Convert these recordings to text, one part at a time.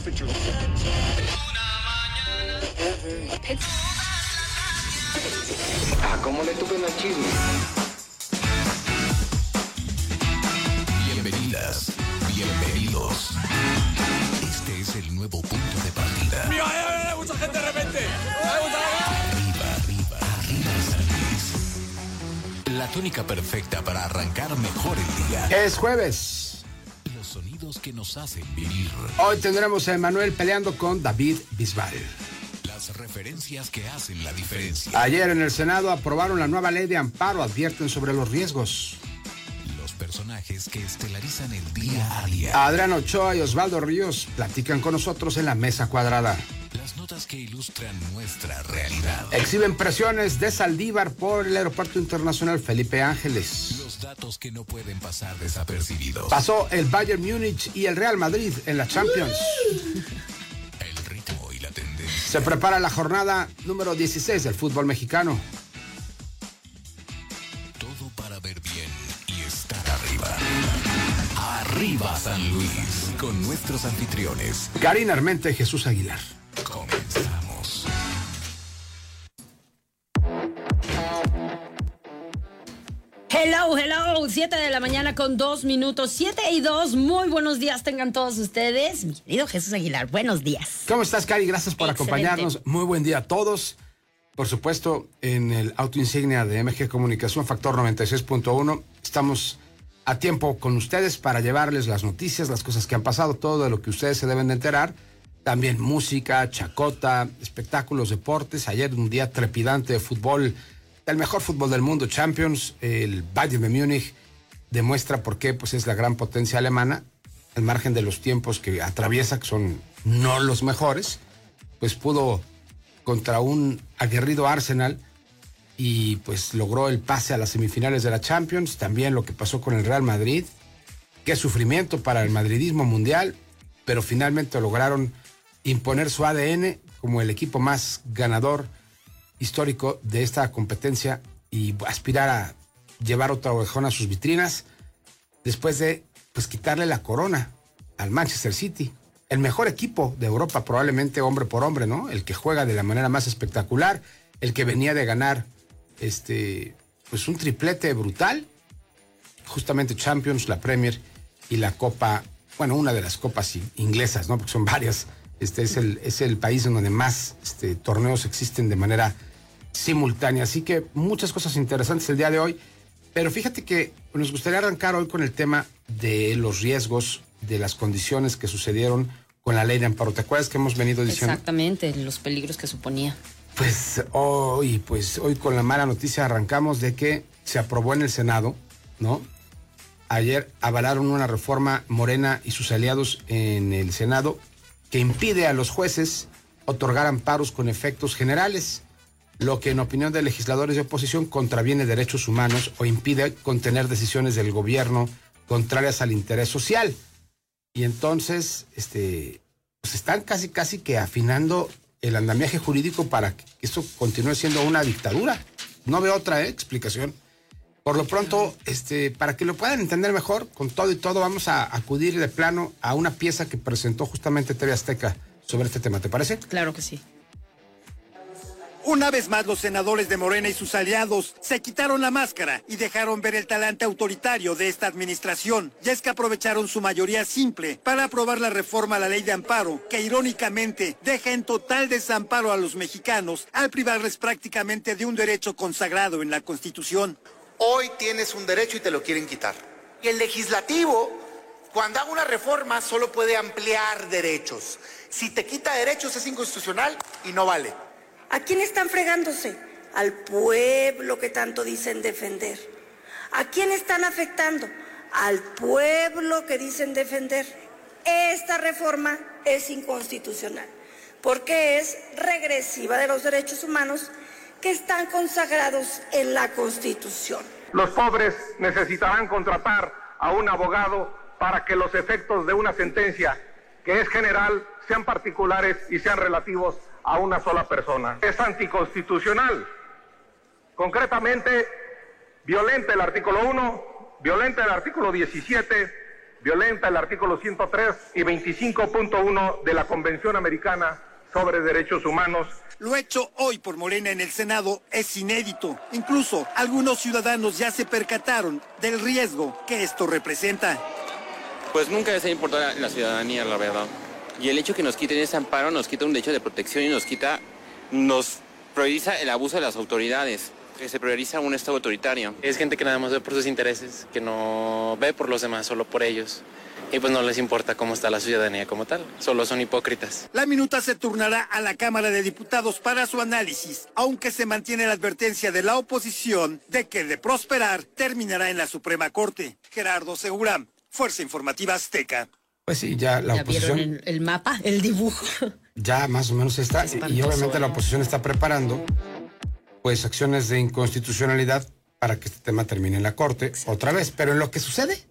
temperature. ¿Cómo le tupen al chisme? Bienvenidas, bienvenidos. Este es el nuevo punto de partida. ¡Mira, mucha gente de repente! Arriba San Luis. La tónica perfecta para arrancar mejor el día. Es jueves. Los sonidos que nos hacen vivir. Hoy tendremos a Emanuel peleando con David Bisbal. Las referencias que hacen la diferencia. Ayer en el Senado aprobaron la nueva ley de amparo, advierten sobre los riesgos. Los personajes que estelarizan el día a día. Adrián Ochoa y Osvaldo Ríos platican con nosotros en la mesa cuadrada. Las notas que ilustran nuestra realidad. Exhiben presiones de Saldívar por el Aeropuerto Internacional Felipe Ángeles. Los datos que no pueden pasar desapercibidos. Pasó el Bayern Múnich y el Real Madrid en la Champions. El ritmo y la tendencia. Se prepara la jornada número 16 del fútbol mexicano. Todo para ver bien y estar arriba. Arriba San Luis. Con nuestros anfitriones. Karina Armente, Jesús Aguilar. Comenzamos. Hello, 7 de la mañana con 2 minutos, 7:02, muy buenos días tengan todos ustedes. Mi querido Jesús Aguilar, buenos días. ¿Cómo estás, Cari? Gracias por acompañarnos. Muy buen día a todos. Por supuesto, en el auto insignia de MG Comunicación, Factor 96.1, estamos a tiempo con ustedes para llevarles las noticias, las cosas que han pasado, todo de lo que ustedes se deben de enterar. También música, chacota, espectáculos, deportes. Ayer un día trepidante de fútbol, el mejor fútbol del mundo, Champions. El Bayern de Múnich demuestra por qué pues, es la gran potencia alemana, al margen de los tiempos que atraviesa, que son no los mejores, pues pudo contra un aguerrido Arsenal y pues logró el pase a las semifinales de la Champions. También lo que pasó con el Real Madrid, qué sufrimiento para el madridismo mundial, pero finalmente lograron imponer su ADN como el equipo más ganador histórico de esta competencia y aspirar a llevar otra orejona a sus vitrinas después de pues quitarle la corona al Manchester City, el mejor equipo de Europa probablemente hombre por hombre, ¿no? El que juega de la manera más espectacular, el que venía de ganar pues un triplete brutal, justamente Champions, la Premier y la Copa, bueno, una de las copas inglesas, ¿no? Porque son varias. Es el país en donde más torneos existen de manera simultánea. Así que muchas cosas interesantes el día de hoy. Pero fíjate que nos gustaría arrancar hoy con el tema de los riesgos, de las condiciones que sucedieron con la ley de amparo. ¿Te acuerdas que hemos venido diciendo? Exactamente, los peligros que suponía. Pues hoy con la mala noticia arrancamos de que se aprobó en el Senado, ¿no? Ayer avalaron una reforma Morena y sus aliados en el Senado que impide a los jueces otorgar amparos con efectos generales, lo que en opinión de legisladores de oposición contraviene derechos humanos o impide contener decisiones del gobierno contrarias al interés social. Y entonces, pues están casi que afinando el andamiaje jurídico para que esto continúe siendo una dictadura. No veo otra explicación. Por lo pronto, para que lo puedan entender mejor, con todo y todo, vamos a acudir de plano a una pieza que presentó justamente TV Azteca sobre este tema. ¿Te parece? Claro que sí. Una vez más, los senadores de Morena y sus aliados se quitaron la máscara y dejaron ver el talante autoritario de esta administración. Y es que aprovecharon su mayoría simple para aprobar la reforma a la ley de amparo, que irónicamente deja en total desamparo a los mexicanos al privarles prácticamente de un derecho consagrado en la Constitución. Hoy tienes un derecho y te lo quieren quitar. Y el legislativo, cuando haga una reforma, solo puede ampliar derechos. Si te quita derechos es inconstitucional y no vale. ¿A quién están fregándose? Al pueblo que tanto dicen defender. ¿A quién están afectando? Al pueblo que dicen defender. Esta reforma es inconstitucional porque es regresiva de los derechos humanos que están consagrados en la Constitución. Los pobres necesitarán contratar a un abogado para que los efectos de una sentencia, que es general, sean particulares y sean relativos a una sola persona. Es anticonstitucional. Concretamente, violenta el artículo 1, violenta el artículo 17 violenta el artículo 103 y 25.1 de la Convención Americana sobre Derechos Humanos. Lo hecho hoy por Morena en el Senado es inédito. Incluso algunos ciudadanos ya se percataron del riesgo que esto representa. Pues nunca les ha importado la ciudadanía, la verdad. Y el hecho que nos quiten ese amparo nos quita un derecho de protección y nos prioriza el abuso de las autoridades, que se prioriza un Estado autoritario. Es gente que nada más ve por sus intereses, que no ve por los demás, solo por ellos. Y pues no les importa cómo está la ciudadanía como tal, solo son hipócritas. La minuta se turnará a la Cámara de Diputados para su análisis, aunque se mantiene la advertencia de la oposición de que de prosperar terminará en la Suprema Corte. Gerardo Segura, Fuerza Informativa Azteca. Pues sí, ya la oposición... ¿Vieron el mapa, el dibujo? Ya más o menos está, y obviamente la oposición está preparando pues acciones de inconstitucionalidad para que este tema termine en la Corte otra vez, pero en lo que sucede...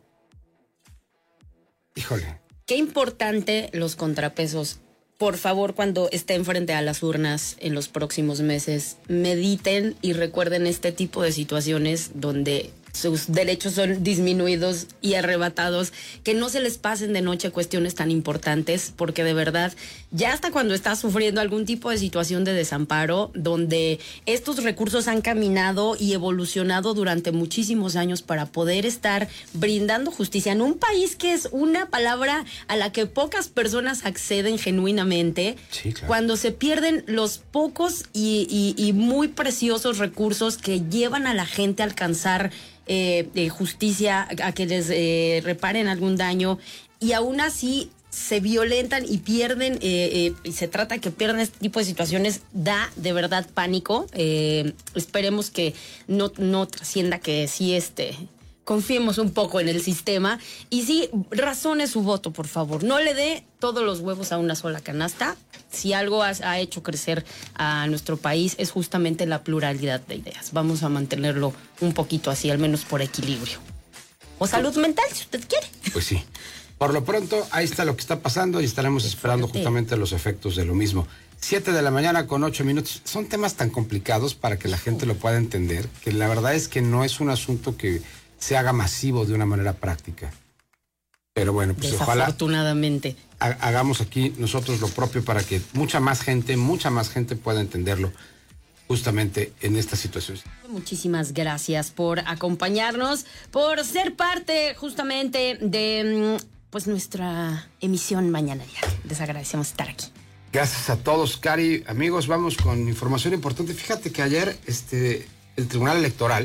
Híjole. Qué importante los contrapesos. Por favor, cuando estén frente a las urnas en los próximos meses, mediten y recuerden este tipo de situaciones donde sus derechos son disminuidos y arrebatados, que no se les pasen de noche cuestiones tan importantes, porque de verdad, ya hasta cuando estás sufriendo algún tipo de situación de desamparo, donde estos recursos han caminado y evolucionado durante muchísimos años para poder estar brindando justicia en un país que es una palabra a la que pocas personas acceden genuinamente, sí, claro. Cuando se pierden los pocos y muy preciosos recursos que llevan a la gente a alcanzar justicia, a que les reparen algún daño, y aún así se violentan y pierden, y se trata de que pierdan este tipo de situaciones, da de verdad pánico. Esperemos que no trascienda, que sí confiemos un poco en el sistema y sí razone su voto, por favor. No le dé todos los huevos a una sola canasta. Si algo ha hecho crecer a nuestro país es justamente la pluralidad de ideas. Vamos a mantenerlo un poquito así, al menos por equilibrio. O salud mental, si usted quiere. Pues sí. Por lo pronto, ahí está lo que está pasando y estaremos esperando justamente los efectos de lo mismo. 7 de la mañana con 8 minutos. Son temas tan complicados para que la gente lo pueda entender, que la verdad es que no es un asunto que se haga masivo de una manera práctica. Pero bueno, pues ojalá desafortunadamente hagamos aquí nosotros lo propio para que mucha más gente pueda entenderlo justamente en esta situación. Muchísimas gracias por acompañarnos, por ser parte justamente de pues nuestra emisión mañana. Les agradecemos estar aquí. Gracias a todos, Cari. Amigos, vamos con información importante. Fíjate que ayer el Tribunal Electoral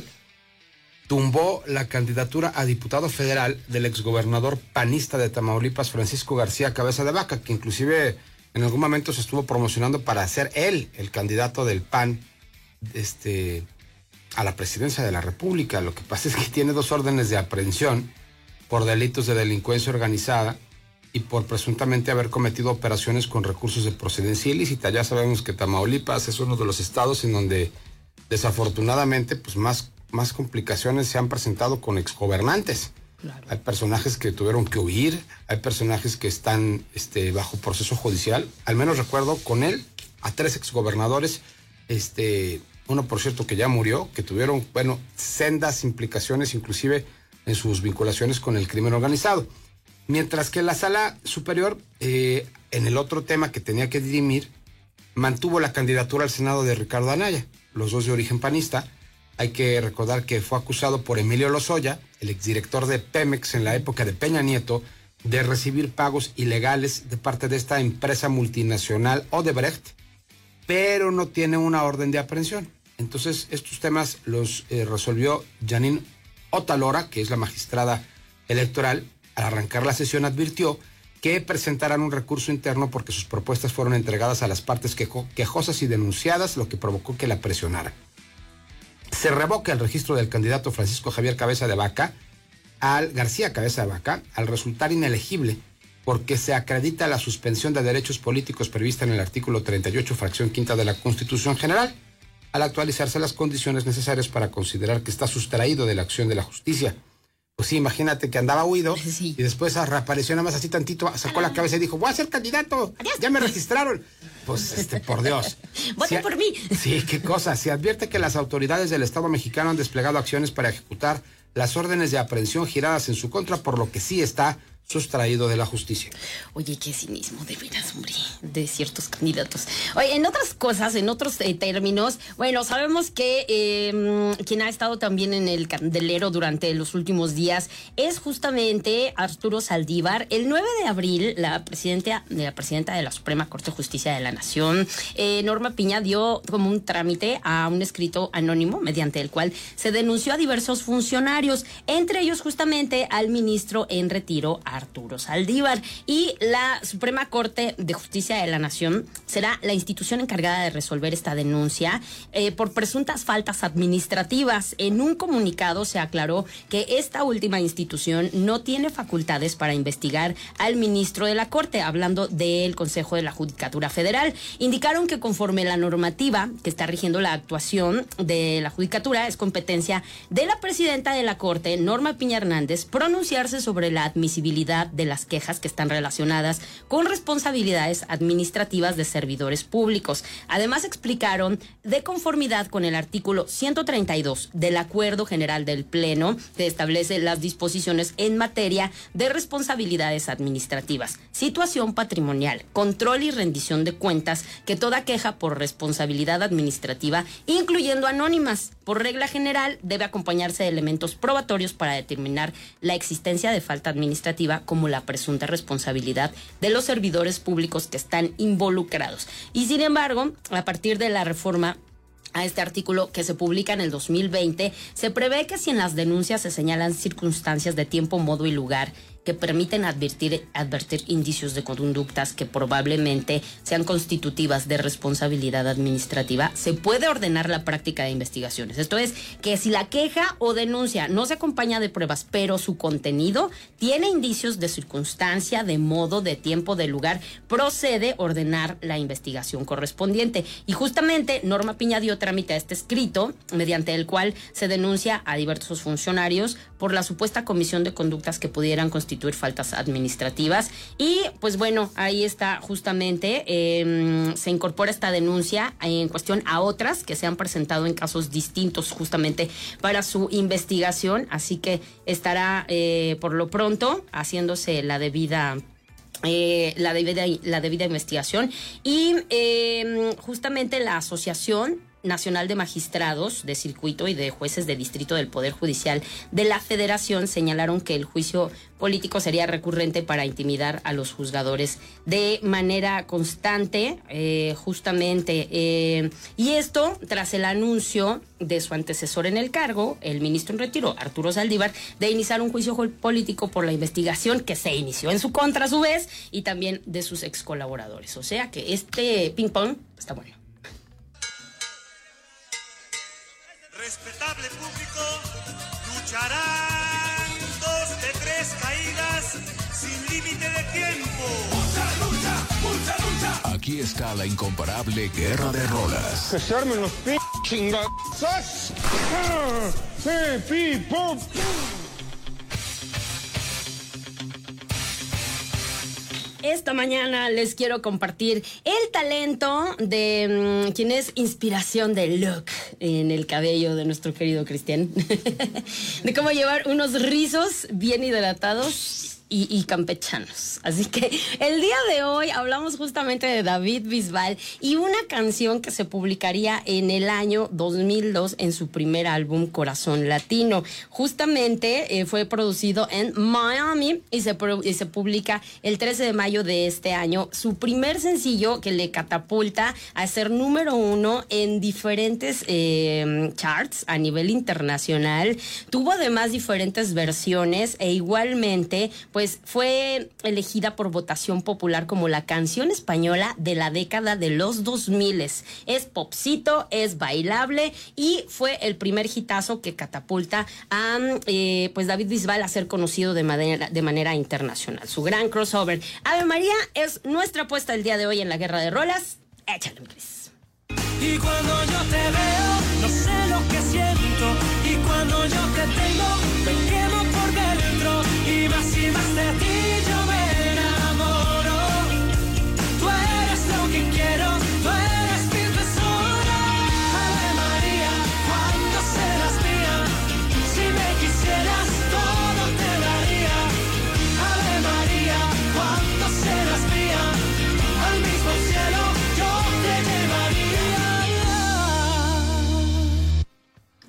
tumbó la candidatura a diputado federal del exgobernador panista de Tamaulipas, Francisco García Cabeza de Vaca, que inclusive en algún momento se estuvo promocionando para ser él el candidato del PAN a la presidencia de la República. Lo que pasa es que tiene 2 órdenes de aprehensión por delitos de delincuencia organizada y por presuntamente haber cometido operaciones con recursos de procedencia ilícita. Ya sabemos que Tamaulipas es uno de los estados en donde desafortunadamente pues más complicaciones se han presentado con exgobernantes. Claro. Hay personajes que tuvieron que huir, hay personajes que están bajo proceso judicial. Al menos recuerdo con él a 3 exgobernadores, uno por cierto que ya murió, que tuvieron, sendas implicaciones inclusive en sus vinculaciones con el crimen organizado. Mientras que la Sala Superior, en el otro tema que tenía que dirimir, mantuvo la candidatura al Senado de Ricardo Anaya, los 2 de origen panista. Hay que recordar que fue acusado por Emilio Lozoya, el exdirector de Pemex en la época de Peña Nieto, de recibir pagos ilegales de parte de esta empresa multinacional Odebrecht, pero no tiene una orden de aprehensión. Entonces, estos temas los resolvió Janine Otalora, que es la magistrada electoral. Al arrancar la sesión advirtió que presentarán un recurso interno porque sus propuestas fueron entregadas a las partes quejosas y denunciadas, lo que provocó que la presionaran. Se revoca el registro del candidato Francisco Javier García Cabeza de Vaca, al resultar inelegible porque se acredita la suspensión de derechos políticos prevista en el artículo 38, fracción 5 de la Constitución General, al actualizarse las condiciones necesarias para considerar que está sustraído de la acción de la justicia. Pues sí, imagínate que andaba huido y después reapareció nada más así tantito, sacó la cabeza y dijo, voy a ser candidato, ya me registraron. Pues, por Dios. Voten por mí. Sí, qué cosa. Se advierte que las autoridades del Estado mexicano han desplegado acciones para ejecutar las órdenes de aprehensión giradas en su contra, por lo que sí está sustraído de la justicia. Oye, qué cinismo, de veras, hombre, de ciertos candidatos. Oye, en otras cosas, en otros términos, bueno, sabemos que quien ha estado también en el candelero durante los últimos días es justamente Arturo Saldívar. El 9 de abril, la presidenta de la Suprema Corte de Justicia de la Nación, Norma Piña, dio como un trámite a un escrito anónimo mediante el cual se denunció a diversos funcionarios, entre ellos justamente al ministro en retiro, Arturo Saldívar. Y la Suprema Corte de Justicia de la Nación será la institución encargada de resolver esta denuncia por presuntas faltas administrativas. En un comunicado se aclaró que esta última institución no tiene facultades para investigar al ministro de la Corte, hablando del Consejo de la Judicatura Federal. Indicaron que conforme la normativa que está rigiendo la actuación de la Judicatura, es competencia de la presidenta de la Corte, Norma Piña Hernández, pronunciarse sobre la admisibilidad de las quejas que están relacionadas con responsabilidades administrativas de servidores públicos. Además, explicaron, de conformidad con el artículo 132 del Acuerdo General del Pleno, que establece las disposiciones en materia de responsabilidades administrativas, situación patrimonial, control y rendición de cuentas, que toda queja por responsabilidad administrativa, incluyendo anónimas, por regla general, debe acompañarse de elementos probatorios para determinar la existencia de falta administrativa, como la presunta responsabilidad de los servidores públicos que están involucrados. Y sin embargo, a partir de la reforma a este artículo que se publica en el 2020, se prevé que si en las denuncias se señalan circunstancias de tiempo, modo y lugar que permiten advertir indicios de conductas que probablemente sean constitutivas de responsabilidad administrativa, se puede ordenar la práctica de investigaciones. Esto es, que si la queja o denuncia no se acompaña de pruebas, pero su contenido tiene indicios de circunstancia, de modo, de tiempo, de lugar, procede ordenar la investigación correspondiente. Y justamente Norma Piña dio trámite a este escrito, mediante el cual se denuncia a diversos funcionarios por la supuesta comisión de conductas que pudieran constituir faltas administrativas. Y pues bueno, ahí está justamente, se incorpora esta denuncia en cuestión a otras que se han presentado en casos distintos justamente para su investigación, así que estará por lo pronto haciéndose la debida investigación. Y justamente la Asociación Nacional de Magistrados de Circuito y de Jueces de Distrito del Poder Judicial de la Federación señalaron que el juicio político sería recurrente para intimidar a los juzgadores de manera constante, y esto tras el anuncio de su antecesor en el cargo, el ministro en retiro, Arturo Saldívar, de iniciar un juicio político por la investigación que se inició en su contra a su vez, y también de sus ex colaboradores. O sea que este ping pong está bueno. Respetable público, lucharán 2 de 3 caídas sin límite de tiempo. ¡Mucha lucha! ¡Mucha lucha! Aquí está la incomparable Guerra de Rolas. Que se armen los chingazos. ¡Pi, pum! Esta mañana les quiero compartir el talento de quien es inspiración de look en el cabello de nuestro querido Cristian. De cómo llevar unos rizos bien hidratados y campechanos. Así que el día de hoy hablamos justamente de David Bisbal y una canción que se publicaría en el año 2002 en su primer álbum Corazón Latino. Justamente fue producido en Miami y se publica el 13 de mayo de este año. Su primer sencillo, que le catapulta a ser número 1 en diferentes charts a nivel internacional. Tuvo además diferentes versiones e igualmente pues fue elegida por votación popular como la canción española de la década de los 2000. Es popcito, es bailable y fue el primer hitazo que catapulta a pues David Bisbal a ser conocido de manera internacional. Su gran crossover, Ave María, es nuestra apuesta el día de hoy en la Guerra de Rolas. Échale, Chris. Y cuando yo te veo, no sé lo que siento. Y cuando yo te tengo, me quemo por dentro. Y más de ti yo me enamoro. Tú eres lo que quiero, tú eres mi tesoro. Ave María, cuando serás mía. Si me quisieras, todo te daría. Ave María.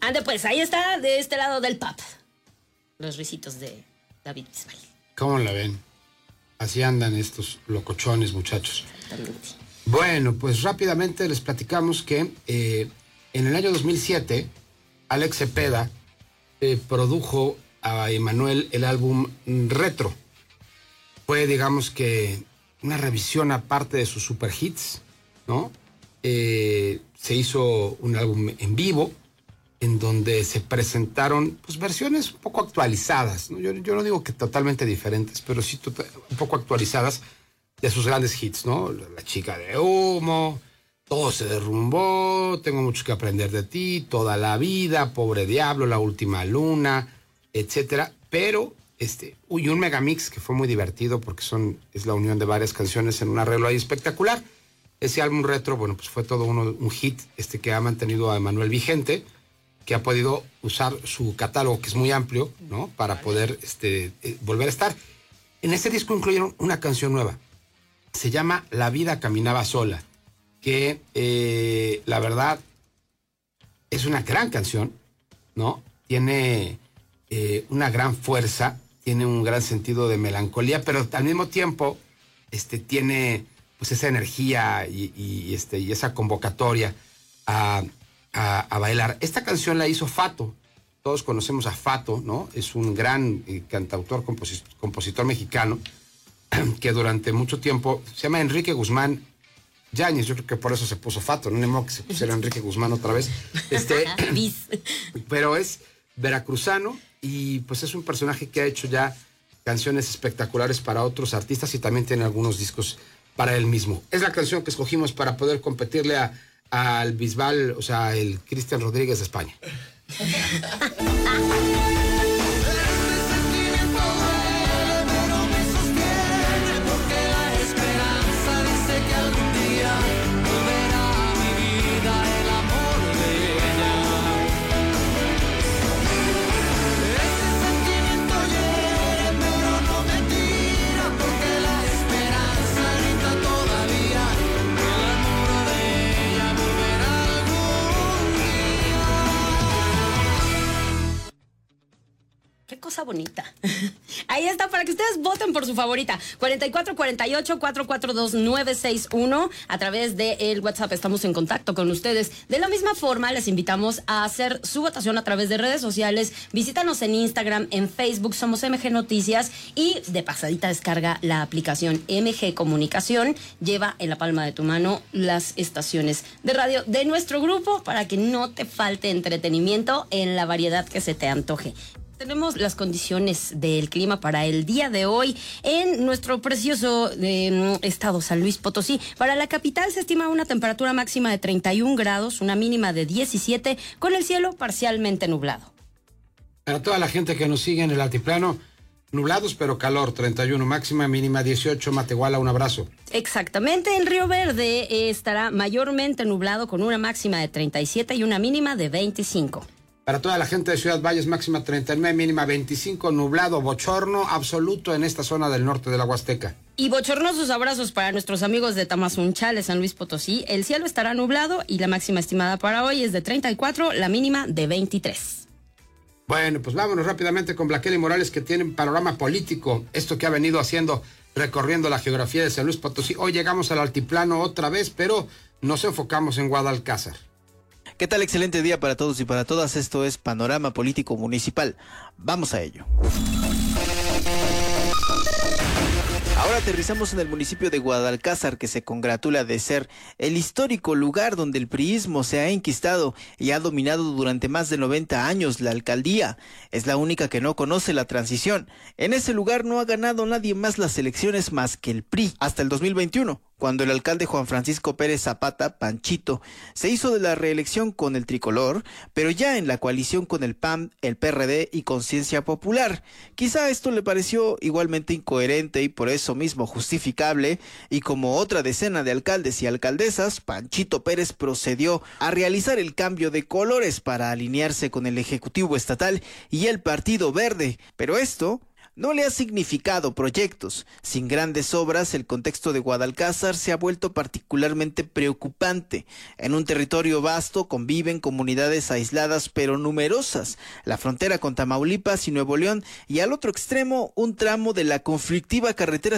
Ande, pues ahí está, de este lado del pub. Los risitos de David Bisbal. ¿Cómo la ven? Así andan estos locochones, muchachos. Exactamente. Bueno, pues rápidamente les platicamos que en el año 2007, Alex Cepeda produjo a Emanuel el álbum Retro. Fue, digamos que, una revisión aparte de sus super hits, ¿no? Se hizo un álbum en vivo en donde se presentaron pues, versiones un poco actualizadas, ¿no? Yo no digo que totalmente diferentes, pero sí un poco actualizadas de sus grandes hits, ¿no? La chica de humo, Todo se derrumbó, Tengo mucho que aprender de ti, Toda la vida, Pobre diablo, La última luna, etcétera. Pero y un megamix que fue muy divertido porque es la unión de varias canciones en un arreglo ahí espectacular. Ese álbum Retro, bueno, pues fue todo un hit que ha mantenido a Emanuel vigente, que ha podido usar su catálogo, que es muy amplio, ¿no? Para poder volver a estar. En este disco incluyeron una canción nueva. Se llama La vida caminaba sola, que la verdad es una gran canción, ¿no? Tiene una gran fuerza, tiene un gran sentido de melancolía, pero al mismo tiempo tiene pues esa energía y esa convocatoria a bailar. Esta canción la hizo Fato. Todos conocemos a Fato, ¿no? Es un gran cantautor, compositor mexicano que durante mucho tiempo se llama Enrique Guzmán Yáñez. Yo creo que por eso se puso Fato, no ni modo que se pusiera Enrique Guzmán otra vez. Pero es veracruzano y pues es un personaje que ha hecho ya canciones espectaculares para otros artistas y también tiene algunos discos para él mismo. Es la canción que escogimos para poder competirle al Bisbal, o sea, el Cristian Rodríguez de España. Cosa bonita. Ahí está, para que ustedes voten por su favorita. 4448-442-961. A través del WhatsApp estamos en contacto con ustedes. De la misma forma, les invitamos a hacer su votación a través de redes sociales. Visítanos en Instagram, en Facebook, somos MG Noticias. Y de pasadita descarga la aplicación MG Comunicación. Lleva en la palma de tu mano las estaciones de radio de nuestro grupo para que no te falte entretenimiento en la variedad que se te antoje. Tenemos las condiciones del clima para el día de hoy en nuestro precioso estado San Luis Potosí. Para la capital se estima una temperatura máxima de 31 grados, una mínima de 17, con el cielo parcialmente nublado. Para toda la gente que nos sigue en el altiplano, nublados pero calor, 31, máxima, mínima 18, Matehuala, un abrazo. Exactamente, en Río Verde estará mayormente nublado con una máxima de 37 y una mínima de 25. Para toda la gente de Ciudad Valles, máxima 39, mínima 25, nublado, bochorno absoluto en esta zona del norte de la Huasteca. Y bochornosos abrazos para nuestros amigos de Tamazunchale, San Luis Potosí. El cielo estará nublado y la máxima estimada para hoy es de 34, la mínima de 23. Bueno, pues vámonos rápidamente con Blaqueli Morales, que tiene un panorama político. Esto que ha venido haciendo, recorriendo la geografía de San Luis Potosí. Hoy llegamos al altiplano otra vez, pero nos enfocamos en Guadalcázar. ¿Qué tal? Excelente día para todos y para todas. Esto es Panorama Político Municipal. Vamos a ello. Ahora aterrizamos en el municipio de Guadalcázar, que se congratula de ser el histórico lugar donde el priismo se ha enquistado y ha dominado durante más de 90 años la alcaldía. Es la única que no conoce la transición. En ese lugar no ha ganado nadie más las elecciones más que el PRI hasta el 2021. Cuando el alcalde Juan Francisco Pérez Zapata, Panchito, se hizo de la reelección con el tricolor, pero ya en la coalición con el PAN, el PRD y Conciencia Popular. Quizá esto le pareció igualmente incoherente y por eso mismo justificable, y como otra decena de alcaldes y alcaldesas, Panchito Pérez procedió a realizar el cambio de colores para alinearse con el Ejecutivo Estatal y el Partido Verde. Pero esto no le ha significado proyectos. Sin grandes obras, el contexto de Guadalcázar se ha vuelto particularmente preocupante. En un territorio vasto conviven comunidades aisladas pero numerosas, la frontera con Tamaulipas y Nuevo León, y al otro extremo un tramo de la conflictiva carretera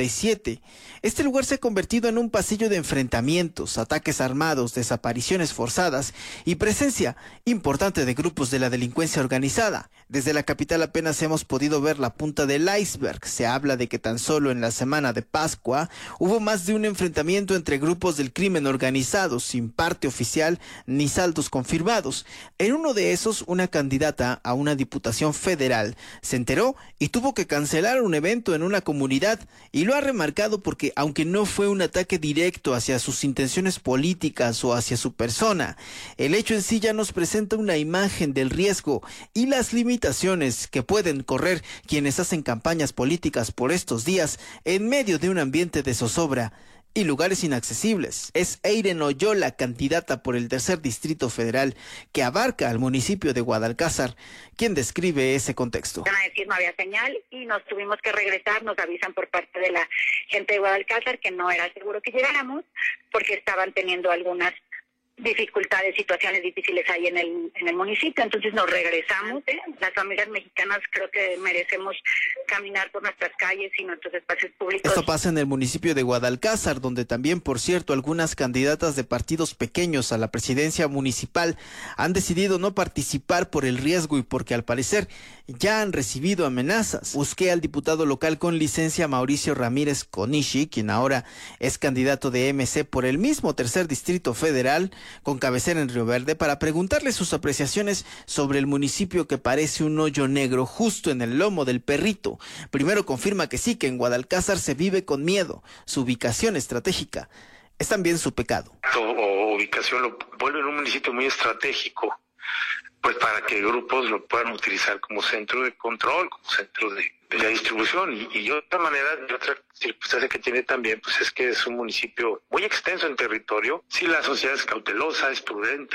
57. Este lugar se ha convertido en un pasillo de enfrentamientos, ataques armados, desapariciones forzadas y presencia importante de grupos de la delincuencia organizada. Desde la capital apenas hemos podido ver la punta del iceberg. Se habla de que tan solo en la semana de Pascua hubo más de un enfrentamiento entre grupos del crimen organizado, sin parte oficial ni saldos confirmados. En uno de esos, una candidata a una diputación federal se enteró y tuvo que cancelar un evento en una comunidad, y lo ha remarcado porque, aunque no fue un ataque directo hacia sus intenciones políticas o hacia su persona, el hecho en sí ya nos presenta una imagen del riesgo y las limitaciones que pueden correr quienes hacen campañas políticas por estos días en medio de un ambiente de zozobra y lugares inaccesibles. Es Eiren Oyola, candidata por el 3er Distrito Federal, que abarca al municipio de Guadalcázar, quien describe ese contexto. Van a decir no había señal y nos tuvimos que regresar. Nos avisan por parte de la gente de Guadalcázar que no era seguro que llegáramos porque estaban teniendo algunas dificultades, situaciones difíciles ahí en el municipio. Entonces nos regresamos. Las familias mexicanas creo que merecemos caminar por nuestras calles y nuestros espacios públicos. Esto pasa en el municipio de Guadalcázar, donde también, por cierto, algunas candidatas de partidos pequeños a la presidencia municipal han decidido no participar por el riesgo y porque al parecer ya han recibido amenazas. Busqué al diputado local con licencia Mauricio Ramírez Conishi, quien ahora es candidato de MC por el mismo 3er Distrito Federal, con cabecera en Río Verde, para preguntarle sus apreciaciones sobre el municipio que parece un hoyo negro justo en el lomo del perrito. Primero confirma que sí, que en Guadalcázar se vive con miedo. Su ubicación estratégica es también su pecado. O ubicación lo vuelve en un municipio muy estratégico, pues para que grupos lo puedan utilizar como centro de control, como centro de la distribución. Y otra manera, y otra circunstancia que tiene también, pues es que es un municipio muy extenso en territorio. Sí, la sociedad es cautelosa, es prudente,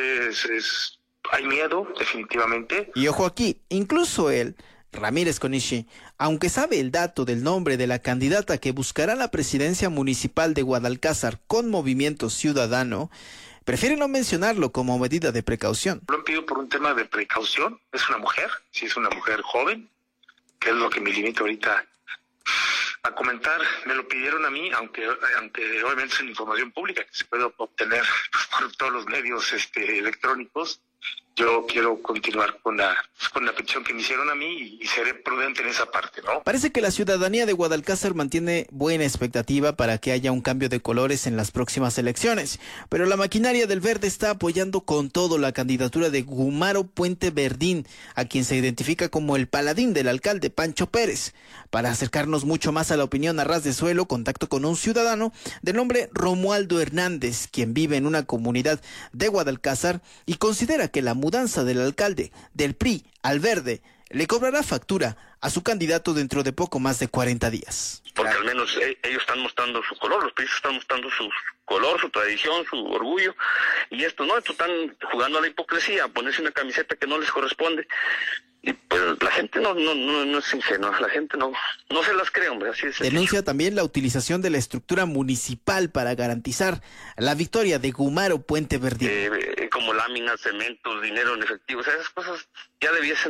hay miedo, definitivamente. Y ojo aquí, incluso él, Ramírez Conishi, aunque sabe el dato del nombre de la candidata que buscará la presidencia municipal de Guadalcázar con Movimiento Ciudadano, prefiere no mencionarlo como medida de precaución. Lo han pedido por un tema de precaución. Es una mujer, sí es una mujer joven, que es lo que me limita ahorita a comentar. Me lo pidieron a mí, aunque obviamente es una información pública que se puede obtener por todos los medios electrónicos. Yo quiero continuar con la petición que me hicieron a mí y seré prudente en esa parte, ¿no? Parece que la ciudadanía de Guadalcázar mantiene buena expectativa para que haya un cambio de colores en las próximas elecciones, pero la maquinaria del verde está apoyando con todo la candidatura de Gumaro Puente Verdín, a quien se identifica como el paladín del alcalde Pancho Pérez. Para acercarnos mucho más a la opinión a ras de suelo, contacto con un ciudadano de nombre Romualdo Hernández, quien vive en una comunidad de Guadalcázar y considera que la mudanza del alcalde del PRI al verde le cobrará factura a su candidato dentro de poco más de 40 días. Porque al menos ellos están mostrando su color, los países están mostrando su color, su tradición, su orgullo, y esto están jugando a la hipocresía, a ponerse una camiseta que no les corresponde. Y pues la gente no es ingenua, la gente no se las cree, hombre, así es. Denuncia también la utilización de la estructura municipal para garantizar la victoria de Gumaro Puente Verdín. Como láminas, cementos, dinero en efectivo, o sea, esas cosas ya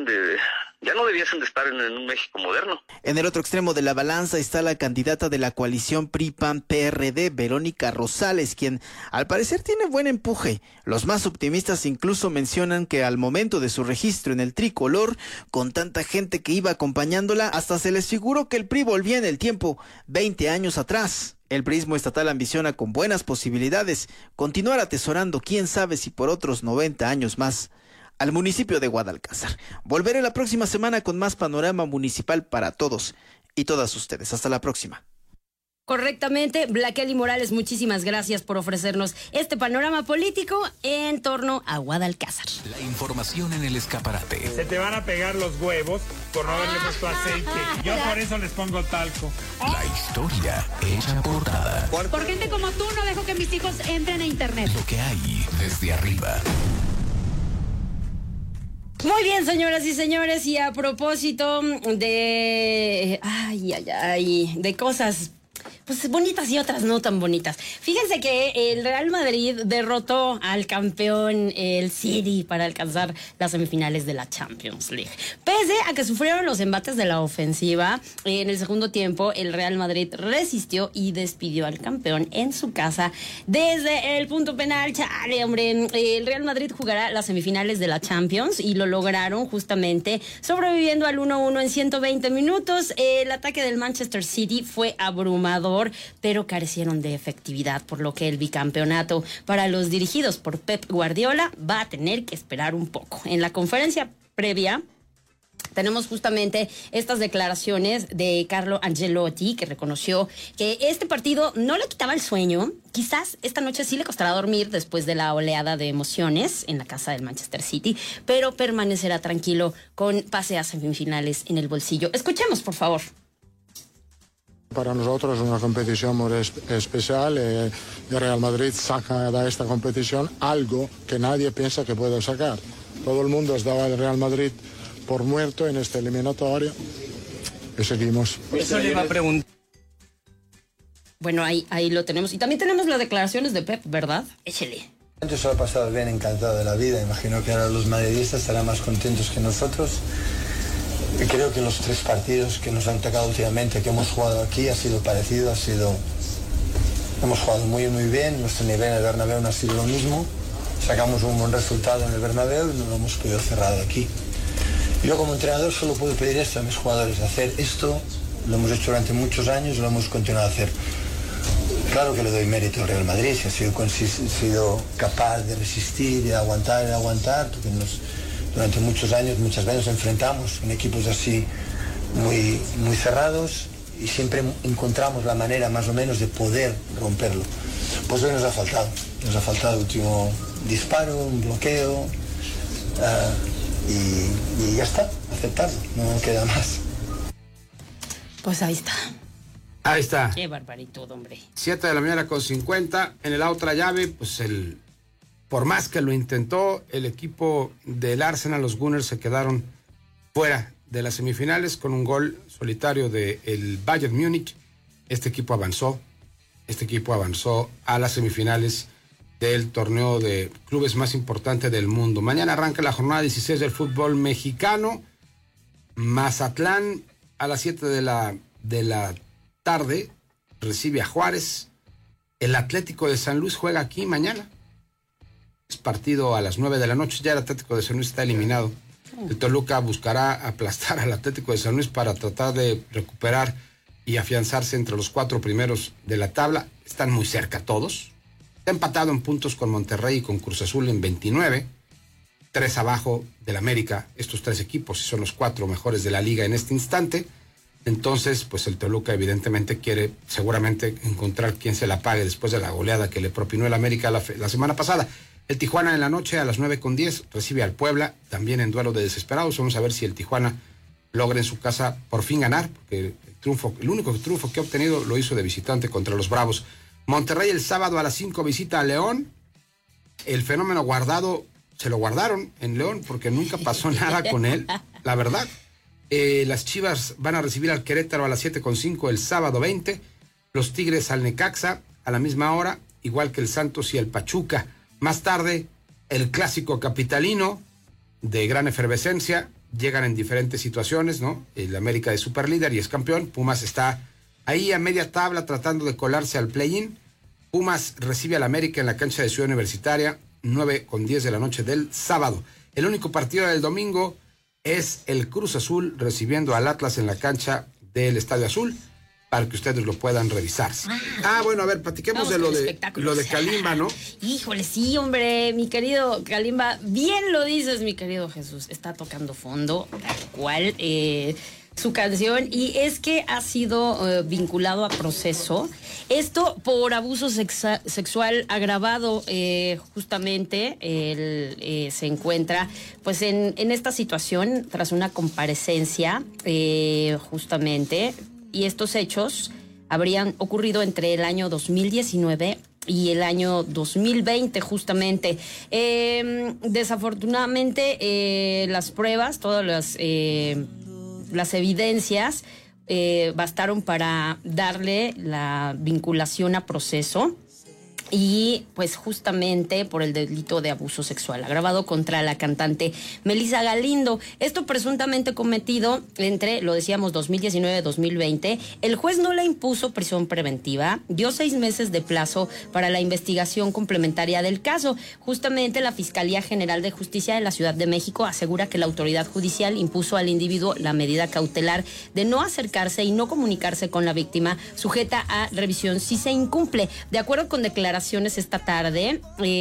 no debiesen de estar en un México moderno. En el otro extremo de la balanza está la candidata de la coalición PRI-PAN-PRD, Verónica Rosales, quien al parecer tiene buen empuje. Los más optimistas incluso mencionan que al momento de su registro en el tricolor, con tanta gente que iba acompañándola, hasta se les figuró que el PRI volvía en el tiempo 20 años atrás. El priismo estatal ambiciona con buenas posibilidades continuar atesorando, quién sabe si por otros 90 años más, al municipio de Guadalcázar. Volveré la próxima semana con más panorama municipal para todos y todas ustedes. Hasta la próxima. Correctamente, Blaqueli Morales, muchísimas gracias por ofrecernos este panorama político en torno a Guadalcázar. La información en el escaparate. Se te van a pegar los huevos por no haberle puesto aceite. Yo por eso les pongo talco. La historia hecha portada. Por gente como tú no dejo que mis hijos entren a internet. Lo que hay desde arriba. Muy bien, señoras y señores, y a propósito de de cosas pues bonitas y otras no tan bonitas. Fíjense que el Real Madrid derrotó al campeón, el City, para alcanzar las semifinales de la Champions League. Pese a que sufrieron los embates de la ofensiva, en el segundo tiempo el Real Madrid resistió y despidió al campeón en su casa desde el punto penal. Chale, hombre, el Real Madrid jugará las semifinales de la Champions y lo lograron justamente sobreviviendo al 1-1 en 120 minutos. El ataque del Manchester City fue abrumador, pero carecieron de efectividad, por lo que el bicampeonato para los dirigidos por Pep Guardiola va a tener que esperar un poco. En la conferencia previa tenemos justamente estas declaraciones de Carlo Ancelotti, que reconoció que este partido no le quitaba el sueño. Quizás esta noche sí le costará dormir después de la oleada de emociones en la casa del Manchester City, pero permanecerá tranquilo con pase a semifinales en el bolsillo. Escuchemos, por favor. Para nosotros es una competición muy especial. El Real Madrid saca de esta competición algo que nadie piensa que puede sacar. Todo el mundo daba al Real Madrid por muerto en esta eliminatoria y seguimos. Eso le iba a preguntar. Bueno, ahí lo tenemos. Y también tenemos las declaraciones de Pep, ¿verdad? Échele. Yo se lo he pasado bien, encantado de la vida. Imagino que ahora los madridistas estarán más contentos que nosotros. Y creo que los 3 partidos que nos han tocado últimamente, que hemos jugado aquí, ha sido parecido, hemos jugado muy muy bien, nuestro nivel en el Bernabéu no ha sido lo mismo, sacamos un buen resultado en el Bernabéu y no lo hemos podido cerrar aquí. Yo como entrenador solo puedo pedir esto a mis jugadores, hacer esto, lo hemos hecho durante muchos años y lo hemos continuado a hacer. Claro que le doy mérito al Real Madrid, si ha sido capaz de resistir, de aguantar, porque durante muchos años, muchas veces nos enfrentamos en equipos así muy, muy cerrados y siempre encontramos la manera más o menos de poder romperlo. Pues hoy nos ha faltado el último disparo, un bloqueo y ya está, aceptarlo, no queda más. Pues ahí está. Ahí está. Qué barbaritud, hombre. 7 de la mañana con 50. En la otra llave, pues por más que lo intentó, el equipo del Arsenal, los Gunners, se quedaron fuera de las semifinales con un gol solitario del Bayern Múnich. Este equipo avanzó a las semifinales del torneo de clubes más importante del mundo. Mañana arranca la jornada 16 del fútbol mexicano. Mazatlán a las 7 de la tarde recibe a Juárez. El Atlético de San Luis juega aquí mañana. Es partido a las 9 de la noche. Ya el Atlético de San Luis está eliminado. El Toluca buscará aplastar al Atlético de San Luis para tratar de recuperar y afianzarse entre los 4 primeros de la tabla. Están muy cerca todos. Está empatado en puntos con Monterrey y con Cruz Azul en 29. 3 abajo del América. Estos 3 equipos son los 4 mejores de la liga en este instante. Entonces, pues el Toluca evidentemente quiere seguramente encontrar quien se la pague después de la goleada que le propinó el América la semana pasada. El Tijuana en la noche a las 9:10 recibe al Puebla, también en duelo de desesperados. Vamos a ver si el Tijuana logra en su casa por fin ganar, porque el único triunfo que ha obtenido lo hizo de visitante contra los Bravos. Monterrey el sábado a las 5 visita a León. El fenómeno Guardado se lo guardaron en León porque nunca pasó nada con él, la verdad. Las Chivas van a recibir al Querétaro a las 7:05 el sábado 20. Los Tigres al Necaxa a la misma hora, igual que el Santos y el Pachuca. Más tarde, el clásico capitalino de gran efervescencia. Llegan en diferentes situaciones, ¿no? El América es superlíder y es campeón. Pumas está ahí a media tabla tratando de colarse al play-in. Pumas recibe al América en la cancha de Ciudad Universitaria, 9:10 de la noche del sábado. El único partido del domingo es el Cruz Azul recibiendo al Atlas en la cancha del Estadio Azul, para que ustedes lo puedan revisar. Bueno, a ver, platiquemos de lo de Kalimba, ¿no? Híjole, sí, hombre, mi querido Kalimba, bien lo dices, mi querido Jesús, está tocando fondo, tal cual, su canción, y es que ha sido vinculado a proceso, esto por abuso sexual agravado. Justamente él se encuentra pues en esta situación tras una comparecencia, justamente. Y estos hechos habrían ocurrido entre el año 2019 y el año 2020 justamente. Desafortunadamente las pruebas, todas las evidencias bastaron para darle la vinculación a proceso. Y pues justamente por el delito de abuso sexual agravado contra la cantante Melissa Galindo. Esto presuntamente cometido entre, lo decíamos, 2019 y 2020. El juez no le impuso prisión preventiva, dio 6 meses de plazo para la investigación complementaria del caso. Justamente la Fiscalía General de Justicia de la Ciudad de México asegura que la autoridad judicial impuso al individuo la medida cautelar de no acercarse y no comunicarse con la víctima, sujeta a revisión si se incumple. De acuerdo con declaraciones esta tarde,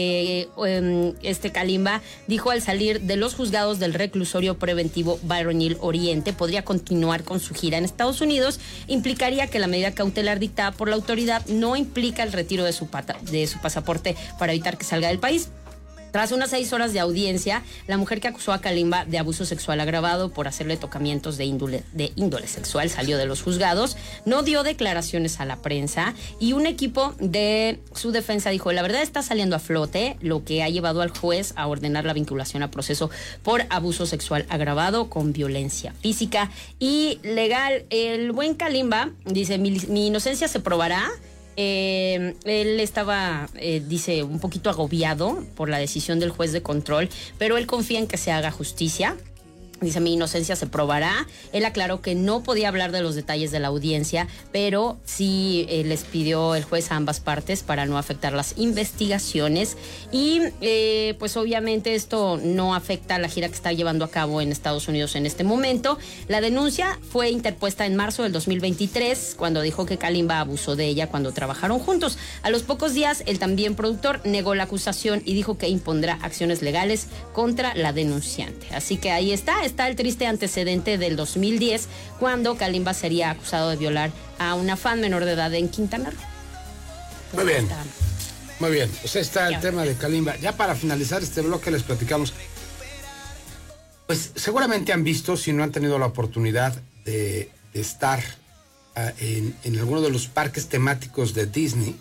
Kalimba dijo al salir de los juzgados del reclusorio preventivo Byron Hill Oriente podría continuar con su gira en Estados Unidos. Implicaría que la medida cautelar dictada por la autoridad no implica el retiro de su pasaporte para evitar que salga del país. Tras unas 6 horas de audiencia, la mujer que acusó a Kalimba de abuso sexual agravado por hacerle tocamientos de índole sexual salió de los juzgados, no dio declaraciones a la prensa y un equipo de su defensa dijo: la verdad está saliendo a flote, lo que ha llevado al juez a ordenar la vinculación a proceso por abuso sexual agravado con violencia física y legal. El buen Kalimba dice: mi inocencia se probará. Él estaba, dice, un poquito agobiado por la decisión del juez de control, pero él confía en que se haga justicia. Dice: mi inocencia se probará. Él aclaró que no podía hablar de los detalles de la audiencia, pero sí les pidió el juez a ambas partes para no afectar las investigaciones. Y pues obviamente esto no afecta a la gira que está llevando a cabo en Estados Unidos en este momento. La denuncia fue interpuesta en marzo del 2023, cuando dijo que Kalimba abusó de ella cuando trabajaron juntos. A los pocos días, el también productor negó la acusación y dijo que impondrá acciones legales contra la denunciante. Así que ahí está el triste antecedente del 2010, cuando Kalimba sería acusado de violar a una fan menor de edad en Quintana Roo. Muy bien. Muy bien. Pues está el tema de Kalimba. Ya para finalizar este bloque les platicamos. Pues seguramente han visto, si no han tenido la oportunidad de estar en alguno de los parques temáticos de Disney,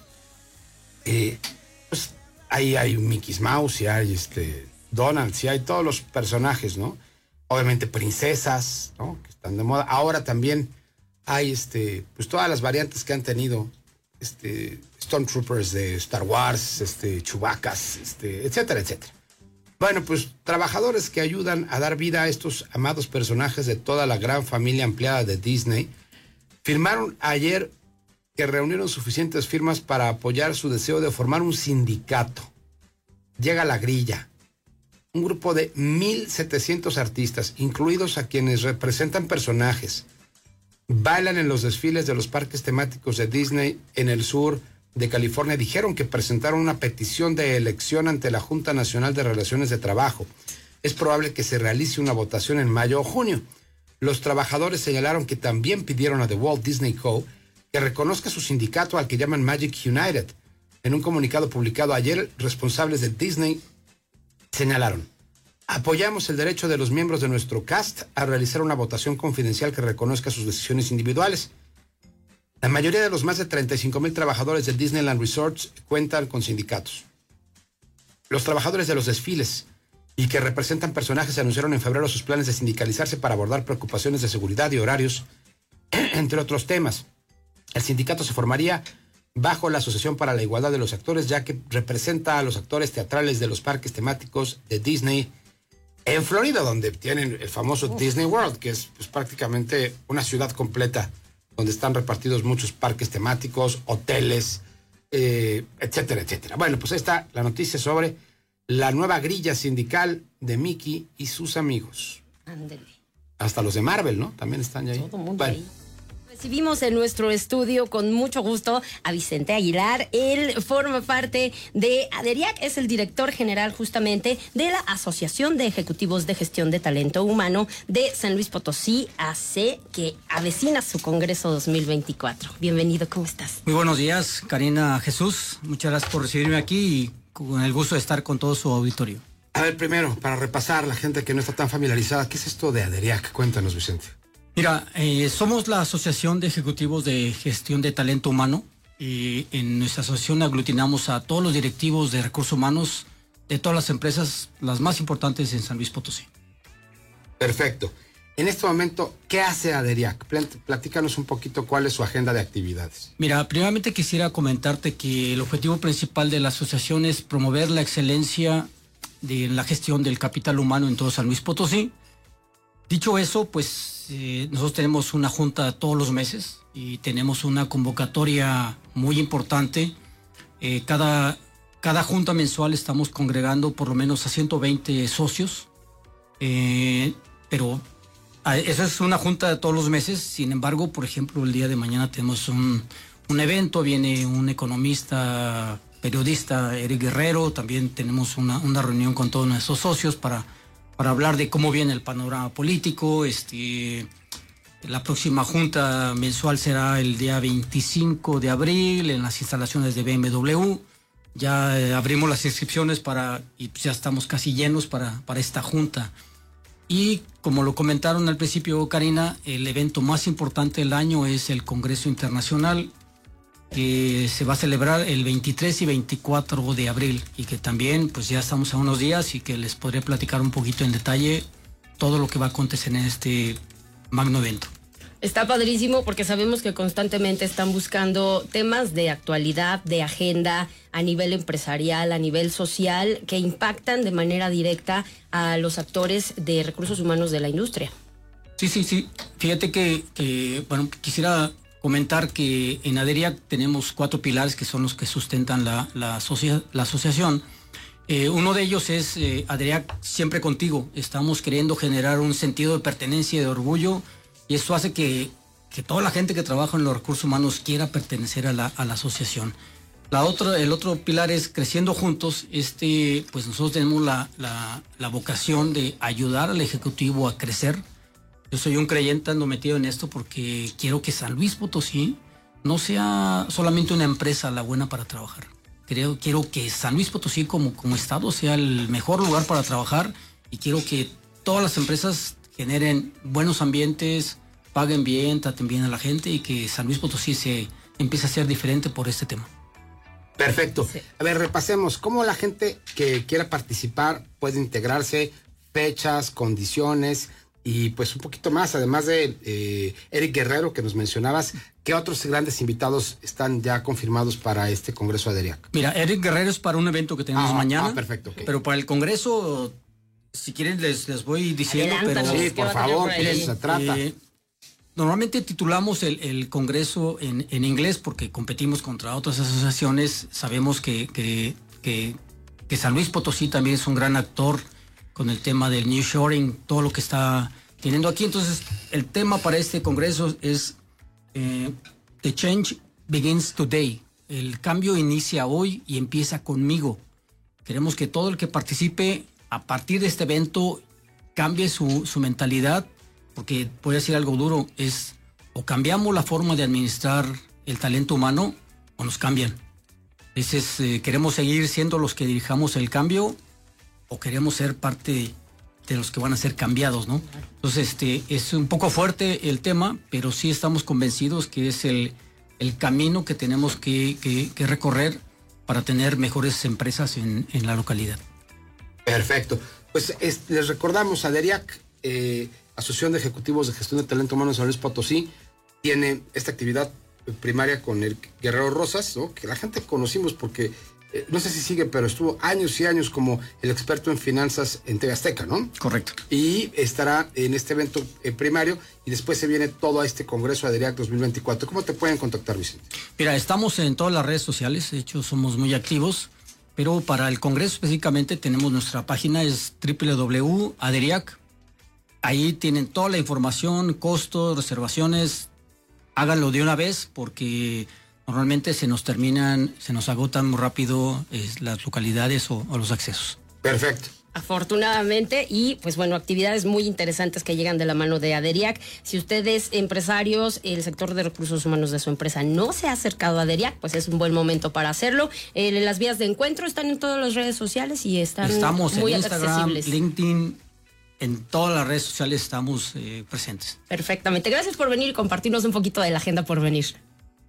pues ahí hay Mickey Mouse y hay Donald, y hay todos los personajes, ¿no? Obviamente princesas, ¿no?, que están de moda. Ahora también hay pues todas las variantes que han tenido Stormtroopers de Star Wars, Chewbaccas, etcétera, etcétera. Bueno, pues trabajadores que ayudan a dar vida a estos amados personajes de toda la gran familia ampliada de Disney firmaron ayer que reunieron suficientes firmas para apoyar su deseo de formar un sindicato. Llega la grilla. Un grupo de 1,700 artistas, incluidos a quienes representan personajes, bailan en los desfiles de los parques temáticos de Disney en el sur de California, dijeron que presentaron una petición de elección ante la Junta Nacional de Relaciones de Trabajo. Es probable que se realice una votación en mayo o junio. Los trabajadores señalaron que también pidieron a The Walt Disney Co. que reconozca su sindicato, al que llaman Magic United. En un comunicado publicado ayer, responsables de Disney señalaron: apoyamos el derecho de los miembros de nuestro cast a realizar una votación confidencial que reconozca sus decisiones individuales. La mayoría de los más de 35,000 trabajadores de Disneyland Resorts cuentan con sindicatos. Los trabajadores de los desfiles y que representan personajes anunciaron en febrero sus planes de sindicalizarse para abordar preocupaciones de seguridad y horarios, entre otros temas. El sindicato se formaría bajo la Asociación para la Igualdad de los Actores, ya que representa a los actores teatrales de los parques temáticos de Disney en Florida, donde tienen el famoso Disney World, que es pues, prácticamente una ciudad completa, donde están repartidos muchos parques temáticos, hoteles, etcétera, etcétera. Bueno, pues ahí está la noticia sobre la nueva grilla sindical de Mickey y sus amigos. Ándele. Hasta los de Marvel, ¿no? También están ahí. Todo el mundo ahí. Recibimos en nuestro estudio con mucho gusto a Vicente Aguilar. Él forma parte de ADERIAC, es el director general justamente de la Asociación de Ejecutivos de Gestión de Talento Humano de San Luis Potosí, AC, que avecina su Congreso 2024. Bienvenido, ¿cómo estás? Muy buenos días, Karina, Jesús. Muchas gracias por recibirme aquí y con el gusto de estar con todo su auditorio. A ver, primero, para repasar, la gente que no está tan familiarizada, ¿qué es esto de ADERIAC? Cuéntanos, Vicente. Mira, somos la Asociación de Ejecutivos de Gestión de Talento Humano. en nuestra asociación aglutinamos a todos los directivos de recursos humanos de todas las empresas, las más importantes en San Luis Potosí. Perfecto. En este momento, ¿qué hace ADERIAC? Platícanos un poquito cuál es su agenda de actividades. Mira, primeramente quisiera comentarte que el objetivo principal de la asociación es promover la excelencia de la gestión del capital humano en todo San Luis Potosí. Dicho eso, pues nosotros tenemos una junta todos los meses y tenemos una convocatoria muy importante. Cada junta mensual estamos congregando por lo menos a 120 socios, pero eso es una junta de todos los meses. Sin embargo, por ejemplo, el día de mañana tenemos un evento, viene un economista, periodista, Eric Guerrero, también tenemos una reunión con todos nuestros socios para hablar de cómo viene el panorama político. La próxima junta mensual será el día 25 de abril en las instalaciones de BMW. Ya abrimos las inscripciones y ya estamos casi llenos para esta junta. Y como lo comentaron al principio, Karina, el evento más importante del año es el Congreso Internacional, que se va a celebrar el 23 y 24 de abril y que también pues ya estamos a unos días y que les podré platicar un poquito en detalle todo lo que va a acontecer en este magno evento. Está padrísimo porque sabemos que constantemente están buscando temas de actualidad, de agenda, a nivel empresarial, a nivel social, que impactan de manera directa a los actores de recursos humanos de la industria. Sí. Fíjate que bueno, quisiera comentar que en ADERIAC tenemos 4 pilares que son los que sustentan la asociación. Uno de ellos es ADERIAC siempre contigo. Estamos queriendo generar un sentido de pertenencia y de orgullo, y eso hace que toda la gente que trabaja en los recursos humanos quiera pertenecer a la asociación. El otro pilar es creciendo juntos. Pues nosotros tenemos la vocación de ayudar al Ejecutivo a crecer. Yo soy un creyente, ando metido en esto porque quiero que San Luis Potosí no sea solamente una empresa la buena para trabajar. Quiero que San Luis Potosí como estado sea el mejor lugar para trabajar, y quiero que todas las empresas generen buenos ambientes, paguen bien, traten bien a la gente, y que San Luis Potosí se empiece a ser diferente por este tema. Perfecto. Sí. A ver, repasemos. ¿Cómo la gente que quiera participar puede integrarse? Fechas, condiciones y pues un poquito más, además de Eric Guerrero que nos mencionabas, ¿qué otros grandes invitados están ya confirmados para este Congreso ADERIAC? Mira, Eric Guerrero es para un evento que tenemos mañana. Perfecto. Okay. Pero para el Congreso, si quieren les voy diciendo. Adelántanos, pero sí, por favor, ¿qué se trata? Normalmente titulamos el Congreso en inglés porque competimos contra otras asociaciones. Sabemos que San Luis Potosí también es un gran actor con el tema del nearshoring, todo lo que está teniendo aquí. Entonces, el tema para este Congreso es The Change Begins Today. El cambio inicia hoy y empieza conmigo. Queremos que todo el que participe a partir de este evento cambie su mentalidad, porque voy a decir algo duro, es o cambiamos la forma de administrar el talento humano o nos cambian. Queremos seguir siendo los que dirijamos el cambio o queremos ser parte de los que van a ser cambiados, ¿no? Entonces, es un poco fuerte el tema, pero sí estamos convencidos que es el camino que tenemos que recorrer para tener mejores empresas en la localidad. Perfecto. Pues les recordamos, ADERIAC, Asociación de Ejecutivos de Gestión de Talento Humano en San Luis Potosí, tiene esta actividad primaria con el Guerrero Rosas, ¿no? Que la gente conocimos porque, no sé si sigue, pero estuvo años y años como el experto en finanzas en TV Azteca, ¿no? Correcto. Y estará en este evento primario y después se viene todo a este Congreso ADERIAC 2024. ¿Cómo te pueden contactar, Vicente? Mira, estamos en todas las redes sociales, de hecho somos muy activos, pero para el Congreso específicamente tenemos nuestra página, es www.aderiac. Ahí tienen toda la información, costos, reservaciones. Háganlo de una vez porque normalmente se nos agotan muy rápido las localidades o los accesos. Perfecto. Afortunadamente, y pues bueno, actividades muy interesantes que llegan de la mano de ADERIAC. Si ustedes, empresarios, el sector de recursos humanos de su empresa no se ha acercado a ADERIAC, pues es un buen momento para hacerlo. Las vías de encuentro están en todas las redes sociales y estamos muy en Instagram, accesibles. LinkedIn, en todas las redes sociales estamos presentes. Perfectamente. Gracias por venir y compartirnos un poquito de la agenda por venir.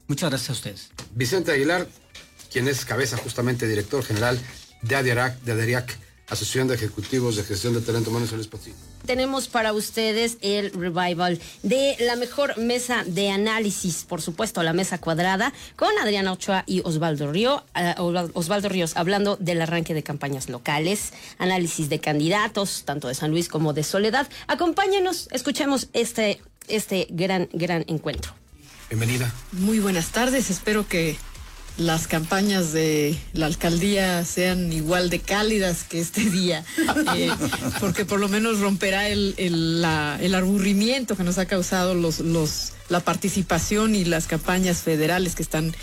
Muchas gracias a ustedes. Vicente Aguilar, quien es cabeza justamente director general de ADERIAC, Asociación de Ejecutivos de Gestión de Talento Humano en San Luis Potosí. Tenemos para ustedes el revival de la mejor mesa de análisis, por supuesto, la mesa cuadrada, con Adriana Ochoa y Osvaldo Ríos, hablando del arranque de campañas locales, análisis de candidatos, tanto de San Luis como de Soledad. Acompáñenos, escuchemos este gran encuentro. Bienvenida. Muy buenas tardes, espero que las campañas de la alcaldía sean igual de cálidas que este día, porque por lo menos romperá el aburrimiento que nos ha causado la participación y las campañas federales que están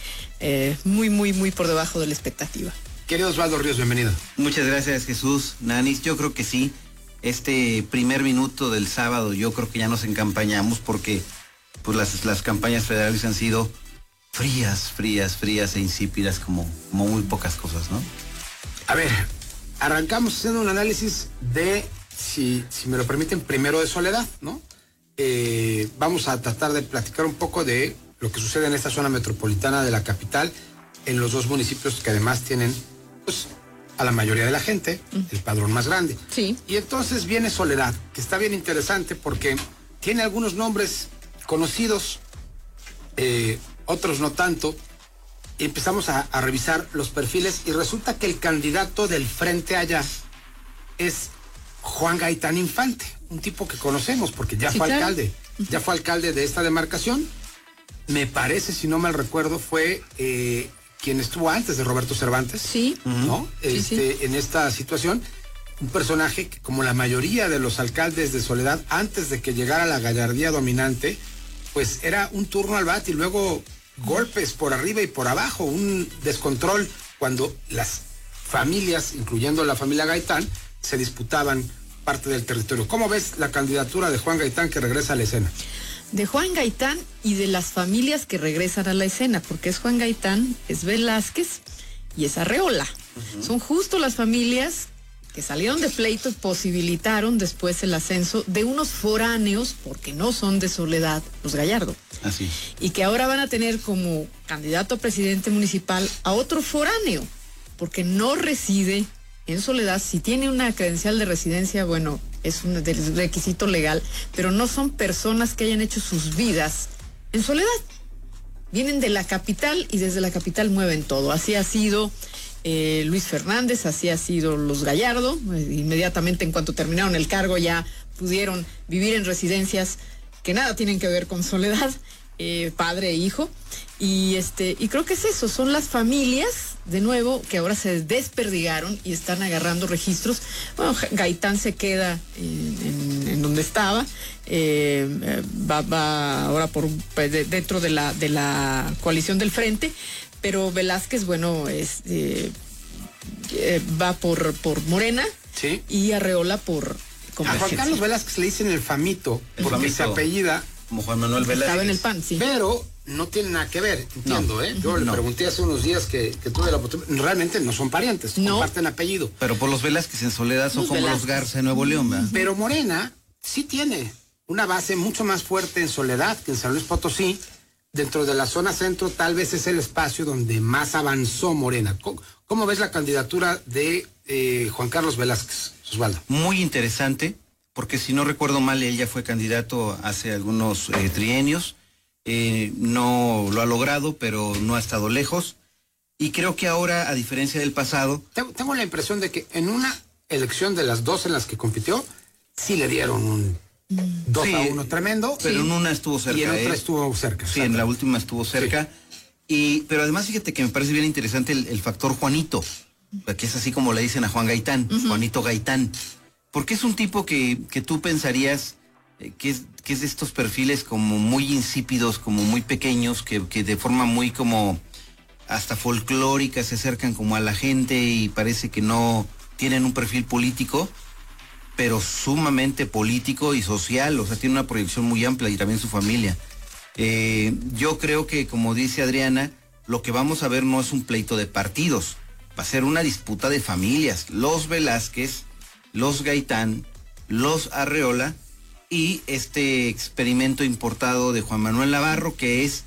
muy por debajo de la expectativa. Querido Osvaldo Ríos, bienvenido. Muchas gracias, Jesús. Nanis, yo creo que sí. Este primer minuto del sábado, yo creo que ya nos encampañamos porque pues las campañas federales han sido frías e insípidas como muy pocas cosas, ¿no? A ver, arrancamos haciendo un análisis de, si me lo permiten, primero de Soledad, ¿no? Vamos a tratar de platicar un poco de lo que sucede en esta zona metropolitana de la capital, en los dos municipios que además tienen, pues, a la mayoría de la gente, el padrón más grande. Sí. Y entonces viene Soledad, que está bien interesante porque tiene algunos nombres conocidos, otros no tanto, y empezamos a revisar los perfiles y resulta que el candidato del frente allá es Juan Gaitán Infante, un tipo que conocemos porque ya fue alcalde, ya fue alcalde de esta demarcación. Me parece, si no mal recuerdo, fue quien estuvo antes de Roberto Cervantes, ¿no? En esta situación, un personaje que, como la mayoría de los alcaldes de Soledad, antes de que llegara la gallardía dominante, pues era un turno al bat y luego golpes por arriba y por abajo, un descontrol cuando las familias, incluyendo la familia Gaitán, se disputaban parte del territorio. ¿Cómo ves la candidatura de Juan Gaitán que regresa a la escena? De Juan Gaitán y de las familias que regresan a la escena, porque es Juan Gaitán, es Velázquez y es Arreola. Son justo las familias que salieron de pleito y posibilitaron después el ascenso de unos foráneos, porque no son de Soledad, los Gallardo. Así. Y que ahora van a tener como candidato a presidente municipal a otro foráneo, porque no reside en Soledad. Si tiene una credencial de residencia, bueno, es un requisito legal, pero no son personas que hayan hecho sus vidas en Soledad. Vienen de la capital y desde la capital mueven todo. Así ha sido Luis Fernández, así ha sido los Gallardo. Inmediatamente en cuanto terminaron el cargo ya pudieron vivir en residencias que nada tienen que ver con Soledad, padre e hijo, y creo que es eso, son las familias de nuevo que ahora se desperdigaron y están agarrando registros. Bueno, Gaitán se queda en donde estaba, va ahora dentro de la coalición del Frente, pero Velázquez, bueno, va por Morena, ¿sí? Y Arreola por A Juan Carlos Velázquez le dicen el Famito, porque se apellida como Juan Manuel Velázquez. Estaba en el PAN, sí. Pero no tiene nada que ver, entiendo, Yo le pregunté hace unos días que tuve la oportunidad, realmente no son parientes, comparten apellido. Pero por los Velázquez en Soledad son como los Garza en Nuevo León, ¿verdad? Pero Morena sí tiene una base mucho más fuerte en Soledad que en San Luis Potosí. Dentro de la zona centro tal vez es el espacio donde más avanzó Morena. ¿Cómo ves la candidatura de Juan Carlos Velázquez, Osvaldo? Muy interesante, porque si no recuerdo mal, él ya fue candidato hace algunos trienios. No lo ha logrado, pero no ha estado lejos. Y creo que ahora, a diferencia del pasado... Tengo la impresión de que en una elección de las dos en las que compitió, sí le dieron un 2-1 tremendo. Pero en una estuvo cerca. Y en otra estuvo cerca. Sí, en la última estuvo cerca. Sí. Pero además, fíjate que me parece bien interesante el factor Juanito, que es así como le dicen a Juan Gaitán, Juanito Gaitán. Porque es un tipo que tú pensarías que es de estos perfiles como muy insípidos, como muy pequeños, que de forma muy como hasta folclórica se acercan como a la gente y parece que no tienen un perfil político, pero sumamente político y social, o sea, tiene una proyección muy amplia y también su familia. Yo creo que, como dice Adriana, lo que vamos a ver no es un pleito de partidos, va a ser una disputa de familias, los Velázquez, los Gaitán, los Arreola y este experimento importado de Juan Manuel Navarro, que es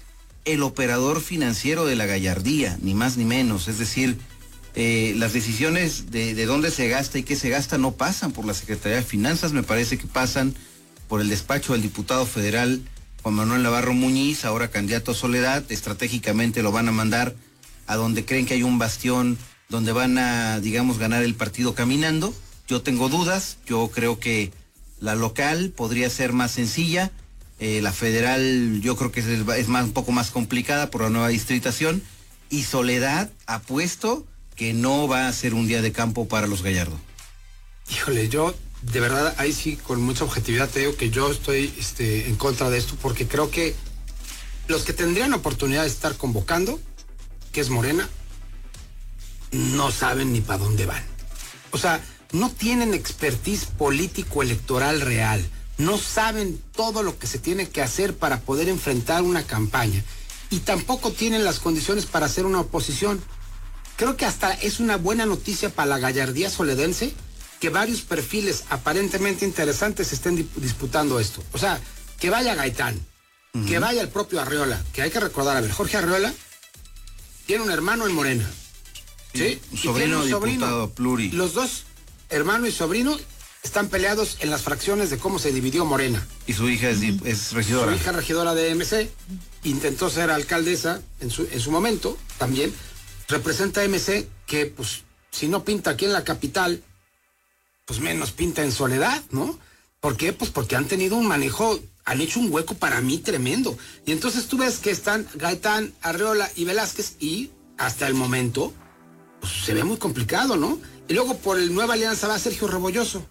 el operador financiero de la gallardía, ni más ni menos. Es decir, las decisiones de dónde se gasta y qué se gasta no pasan por la Secretaría de Finanzas, me parece que pasan por el despacho del diputado federal Juan Manuel Navarro Muñiz, ahora candidato a Soledad. Estratégicamente lo van a mandar a donde creen que hay un bastión, donde van a, digamos, ganar el partido caminando. Yo tengo dudas, yo creo que la local podría ser más sencilla, la federal yo creo que es un poco más complicada por la nueva distritación, y Soledad, apuesto que no va a ser un día de campo para los Gallardo. Híjole, yo de verdad ahí sí con mucha objetividad te digo que yo estoy en contra de esto, porque creo que los que tendrían oportunidad de estar convocando, que es Morena, no saben ni para dónde van. O sea, no tienen expertise político-electoral real, no saben todo lo que se tiene que hacer para poder enfrentar una campaña, y tampoco tienen las condiciones para hacer una oposición. Creo que hasta es una buena noticia para la gallardía soledense que varios perfiles aparentemente interesantes estén disputando esto. O sea, que vaya Gaitán, que vaya el propio Arriola, que hay que recordar, a ver, Jorge Arriola tiene un hermano en Morena, ¿sí? Un sobrino diputado pluri. Los dos, hermano y sobrino, están peleados en las fracciones de cómo se dividió Morena. Y su hija es regidora. Su hija regidora de MC, intentó ser alcaldesa en su momento, también. Representa a MC que, pues, si no pinta aquí en la capital, pues menos pinta en Soledad, ¿no? ¿Por qué? Pues porque han tenido un manejo, han hecho un hueco para mí tremendo. Y entonces tú ves que están Gaitán, Arriola y Velázquez, y hasta el momento, pues se ve muy complicado, ¿no? Y luego por el Nueva Alianza va Sergio Rebolloso.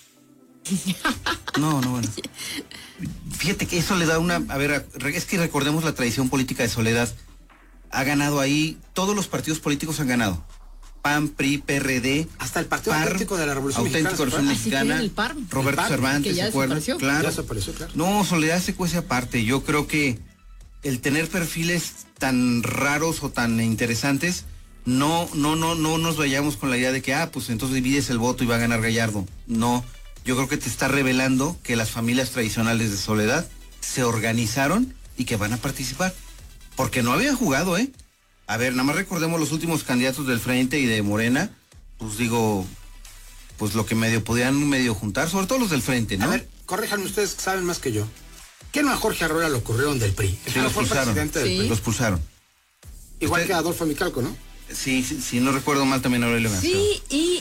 No, bueno. Fíjate que eso le da una... A ver, es que recordemos la tradición política de Soledad. Ha ganado ahí, todos los partidos políticos han ganado. PAN, PRI, PRD. Hasta el Partido Auténtico de la Revolución Mexicana. Roberto Cervantes, ¿se acuerdan? Claro. Ya desapareció, claro. No, Soledad se cuece aparte. Yo creo que el tener perfiles tan raros o tan interesantes, no nos vayamos con la idea de que, pues entonces divides el voto y va a ganar Gallardo. No, yo creo que te está revelando que las familias tradicionales de Soledad se organizaron y que van a participar. Porque no habían jugado, ¿eh? A ver, nada más recordemos los últimos candidatos del Frente y de Morena, pues digo, pues lo que podían juntar, sobre todo los del Frente, ¿no? A ver, corríjanme ustedes que saben más que yo. ¿Qué no a Jorge Arriola lo corrieron del PRI? Sí, los pulsaron. Los pulsaron. Igual que a Adolfo Micalco, ¿no? Sí, no recuerdo mal, también Aurelio García. Sí, y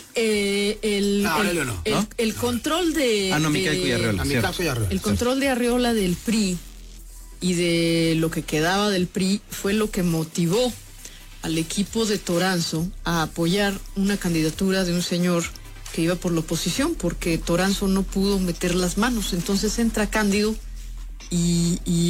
el control de... Micalco y Arriola. El control de Arriola del PRI y de lo que quedaba del PRI fue lo que motivó al equipo de Toranzo a apoyar una candidatura de un señor que iba por la oposición, porque Toranzo no pudo meter las manos. Entonces entra Cándido y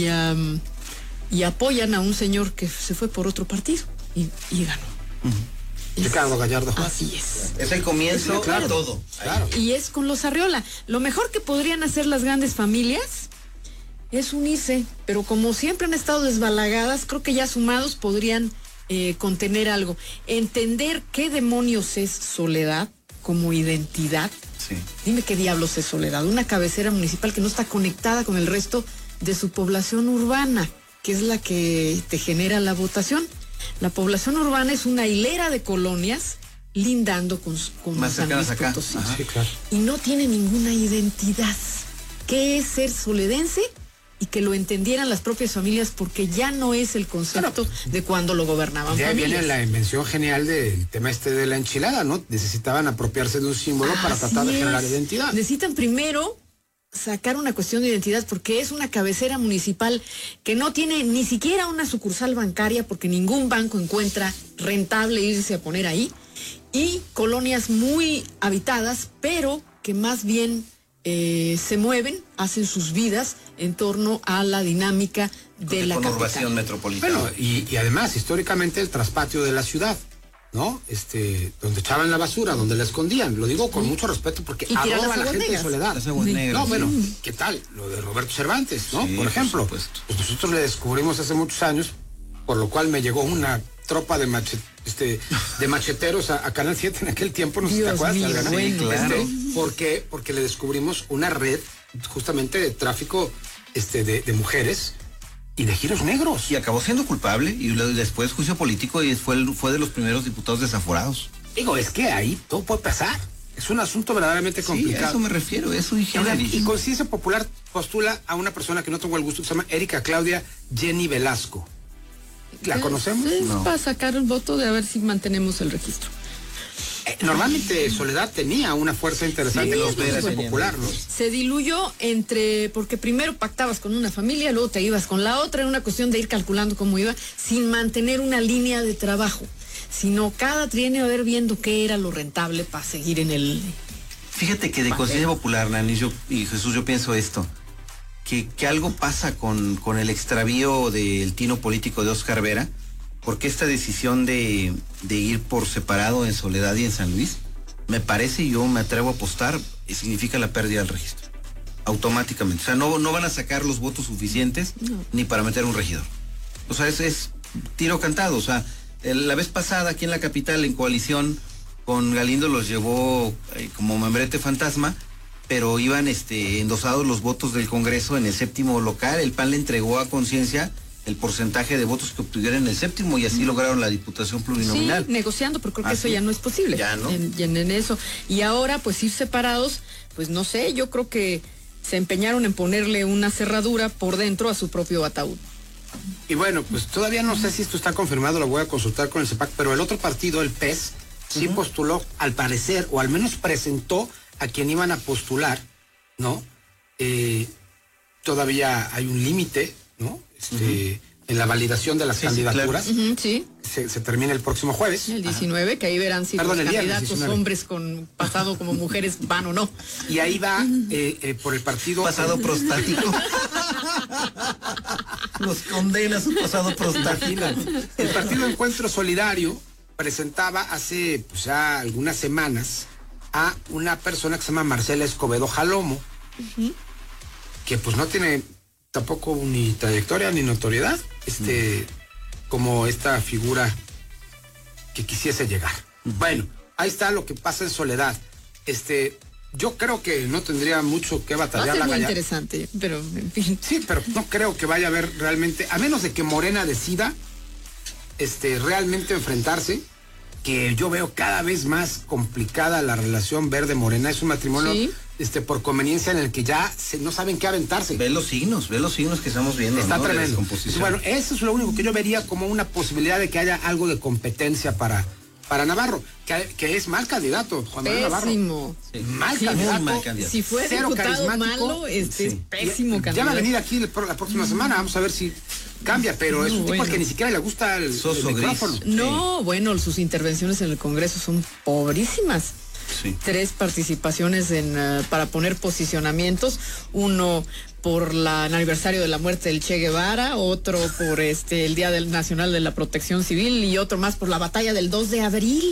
apoyan a un señor que se fue por otro partido y ganó. Ricardo Gallardo. Así es. Es el comienzo de todo. Claro. Y es con los Arriola. Lo mejor que podrían hacer las grandes familias es unirse, pero como siempre han estado desbalagadas, creo que ya sumados podrían contener algo. Entender qué demonios es Soledad como identidad. Sí. Dime qué diablos es Soledad. Una cabecera municipal que no está conectada con el resto de su población urbana, que es la que te genera la votación. La población urbana es una hilera de colonias lindando con más San Luis acá. Potosí. Sí, claro. Y no tiene ninguna identidad. ¿Qué es ser soledense? Y que lo entendieran las propias familias, porque ya no es el concepto de cuando lo gobernaban ya familias. viene la invención genial del tema de la enchilada, ¿no? Necesitaban apropiarse de un símbolo para tratar de generar identidad. Necesitan primero sacar una cuestión de identidad, porque es una cabecera municipal que no tiene ni siquiera una sucursal bancaria, porque ningún banco encuentra rentable irse a poner ahí, y colonias muy habitadas, pero que más bien se mueven, hacen sus vidas en torno a la dinámica de la conurbación metropolitana. Bueno, y además, históricamente, el traspatio de la ciudad, ¿no? Donde echaban la basura, donde la escondían. Lo digo con mucho respeto porque adoro a la gente de Soledad. No, bueno, ¿qué tal? Lo de Roberto Cervantes, ¿no? Por ejemplo, pues nosotros le descubrimos hace muchos años, por lo cual me llegó una tropa de macheteros a Canal 7 en aquel tiempo, no sé si te acuerdas. Claro. ¿Por qué? Porque le descubrimos una red justamente de tráfico de mujeres y de giros negros. Y acabó siendo culpable y después juicio político y fue de los primeros diputados desaforados. Digo, es que ahí todo puede pasar. Es un asunto verdaderamente complicado. Sí, a eso me refiero, eso dije. Y Conciencia Popular postula a una persona que no tengo el gusto, que se llama Erika Claudia Jenny Velasco. ¿La conocemos? Es para sacar el voto de a ver si mantenemos el registro. Normalmente Soledad tenía una fuerza interesante en los Conciencia Popular, ¿no? Se diluyó porque primero pactabas con una familia, luego te ibas con la otra, era una cuestión de ir calculando cómo iba, sin mantener una línea de trabajo, sino cada trienio a ver viendo qué era lo rentable para seguir en el... Fíjate que de Conciencia Popular, Nani y Jesús, yo pienso esto, que algo pasa con el extravío del tino político de Oscar Vera, porque esta decisión de ir por separado en Soledad y en San Luis, me parece, y yo me atrevo a apostar, significa la pérdida del registro. Automáticamente. O sea, no van a sacar los votos suficientes ni para meter un regidor. O sea, es tiro cantado. O sea, la vez pasada aquí en la capital, en coalición con Galindo, los llevó como membrete fantasma, pero iban endosados los votos del Congreso en el 7º local. El PAN le entregó a Conciencia el porcentaje de votos que obtuvieran en el 7º y así lograron la diputación plurinominal. Sí, negociando, pero creo que eso ya no es posible. Ya no. En eso. Y ahora, pues ir separados, pues no sé, yo creo que se empeñaron en ponerle una cerradura por dentro a su propio ataúd. Y bueno, pues todavía no sé si esto está confirmado, lo voy a consultar con el CEPAC, pero el otro partido, el PES, sí postuló, al parecer, o al menos presentó a quien iban a postular, ¿no? Todavía hay un límite, ¿no? En la validación de las candidaturas. Claro. Sí. Se termina el próximo jueves. El 19, que ahí verán si los candidatos hombres con pasado como mujeres van o no. Y ahí va por el partido... Pasado prostático. Los condena su pasado prostático. El partido Encuentro Solidario presentaba hace pues, ya algunas semanas a una persona que se llama Marcela Escobedo Jalomo, que pues no tiene tampoco ni trayectoria ni notoriedad, como esta figura que quisiese llegar. Bueno, ahí está lo que pasa en Soledad. Yo creo que no tendría mucho que batallar. Va a ser muy interesante, pero en fin. Sí, pero no creo que vaya a haber realmente, a menos de que Morena decida realmente enfrentarse, que yo veo cada vez más complicada la relación verde-morena. Es un matrimonio por conveniencia en el que ya no saben qué aventarse. Ve los signos que estamos viendo. Está tremendo. Bueno, eso es lo único que yo vería como una posibilidad de que haya algo de competencia para Navarro, que es mal candidato, Juan Manuel Navarro. Sí. Mal candidato. Si fue diputado malo, es pésimo candidato. Ya va a venir aquí la próxima semana, vamos a ver si cambia, pero es un tipo al que ni siquiera le gusta el micrófono. No, bueno, sus intervenciones en el Congreso son pobrísimas. Sí. 3 participaciones para poner posicionamientos, uno por el aniversario de la muerte del Che Guevara, otro por el Día Nacional de la Protección Civil y otro más por la batalla del 2 de abril.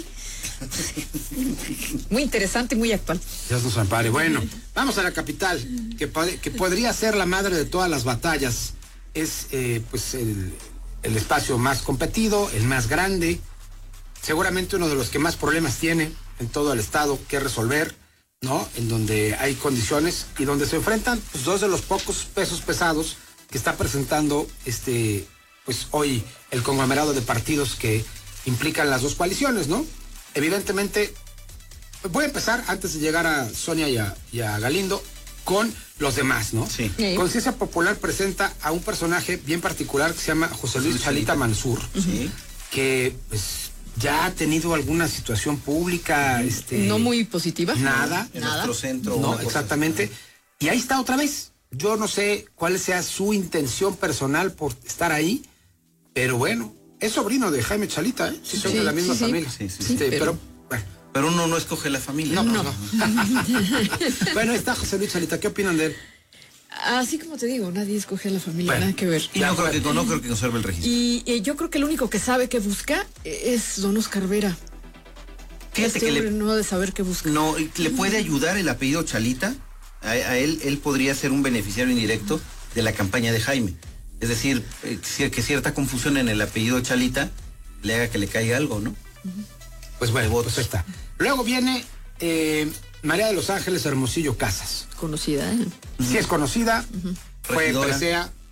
Muy interesante y muy actual. Dios nos ampare. Bueno, vamos a la capital, que podría ser la madre de todas las batallas. Es pues el espacio más competido, el más grande, seguramente uno de los que más problemas tiene en todo el estado que resolver, ¿no? En donde hay condiciones y donde se enfrentan pues 2 de los pocos pesos pesados que está presentando pues hoy el conglomerado de partidos que implican las 2 coaliciones, ¿no? Evidentemente, voy a empezar antes de llegar a Sonia y a Galindo con los demás, ¿no? Sí. Conciencia Popular presenta a un personaje bien particular que se llama José Luis Chalita Mansur, que pues ya ha tenido alguna situación pública, no muy positiva. Nada. En nuestro centro. No, exactamente. Y ahí está otra vez. Yo no sé cuál sea su intención personal por estar ahí, pero bueno, es sobrino de Jaime Chalita, ¿eh? Sí, son de la misma familia. Sí, pero pero uno no escoge la familia. No. Bueno, ahí está José Luis Chalita. ¿Qué opinan de él? Así como te digo, nadie escoge a la familia, nada que ver. Y no creo que conserve el registro. Y yo creo que el único que sabe qué busca es don Oscar Vera. Fíjate que no ha de saber qué busca. No, le puede ayudar el apellido Chalita. A él podría ser un beneficiario indirecto de la campaña de Jaime. Es decir, que cierta confusión en el apellido Chalita le haga que le caiga algo, ¿no? Pues bueno, pues está. Luego viene María de los Ángeles Hermosillo Casas. Conocida, ¿eh? Sí es conocida, fue presea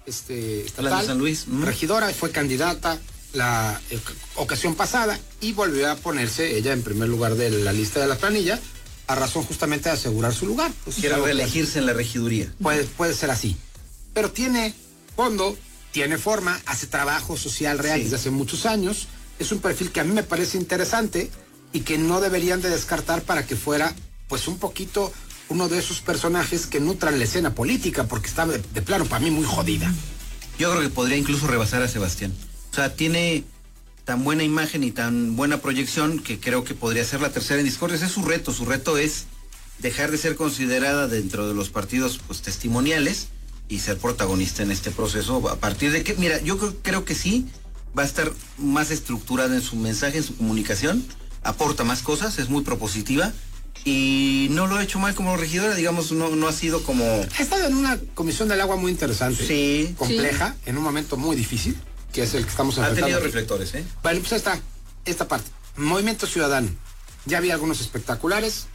estatal, de San Luis. regidora, fue candidata la ocasión pasada y volvió a ponerse ella en primer lugar de la lista de la planilla, a razón justamente de asegurar su lugar. Pues, quiere reelegirse en la regiduría. Puede ser así. Pero tiene fondo, tiene forma, hace trabajo social real desde hace muchos años. Es un perfil que a mí me parece interesante y que no deberían de descartar para que fuera, pues, un poquito uno de esos personajes que nutran la escena política, porque está de plano para mí muy jodida. Yo creo que podría incluso rebasar a Sebastián. O sea, tiene tan buena imagen y tan buena proyección que creo que podría ser la tercera en discordia. Ese es su reto. Su reto es dejar de ser considerada dentro de los partidos, pues, testimoniales y ser protagonista en este proceso. A partir de que, mira, yo creo que sí va a estar más estructurada en su mensaje, en su comunicación, aporta más cosas, es muy propositiva y no lo ha hecho mal como regidora, digamos, no ha sido como... Ha estado en una comisión del agua muy interesante, sí, compleja, en un momento muy difícil, que es el que estamos enfrentando. Ha tenido reflectores, ¿eh? Vale, pues está esta parte. Movimiento Ciudadano. Ya había algunos espectaculares,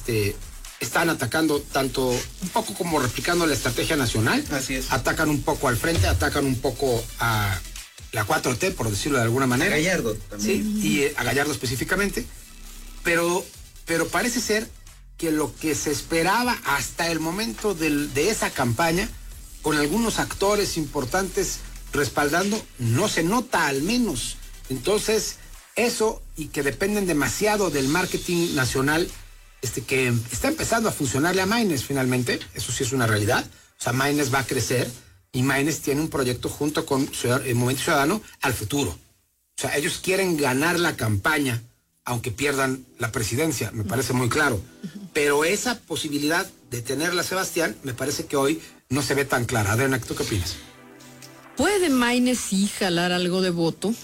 están atacando tanto, un poco como replicando la estrategia nacional. Así es. Atacan un poco al frente, atacan un poco a la 4T, por decirlo de alguna manera. A Gallardo también. Sí, y a Gallardo específicamente. Pero parece ser que lo que se esperaba hasta el momento de esa campaña, con algunos actores importantes respaldando, no se nota al menos. Entonces, eso, y que dependen demasiado del marketing nacional, que está empezando a funcionarle a Maynes finalmente, eso sí es una realidad. O sea, Maynes va a crecer y Maynes tiene un proyecto junto con el Movimiento Ciudadano al futuro. O sea, ellos quieren ganar la campaña, aunque pierdan la presidencia, me parece muy claro. Pero esa posibilidad de tenerla, Sebastián, me parece que hoy no se ve tan clara. Adriana, ¿tú qué opinas? ¿Puede Maynes sí jalar algo de voto?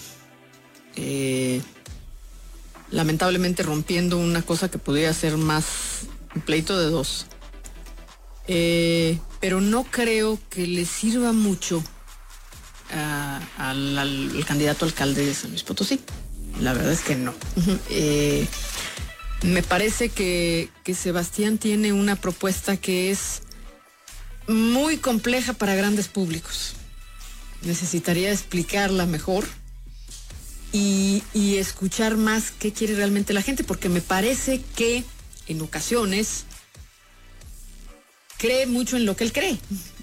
Lamentablemente rompiendo una cosa que podría ser más un pleito de dos. Pero no creo que le sirva mucho al candidato alcalde de San Luis Potosí. La verdad es que no. Me parece que Sebastián tiene una propuesta que es muy compleja para grandes públicos. Necesitaría explicarla mejor y escuchar más qué quiere realmente la gente, porque me parece que en ocasiones cree mucho en lo que él cree,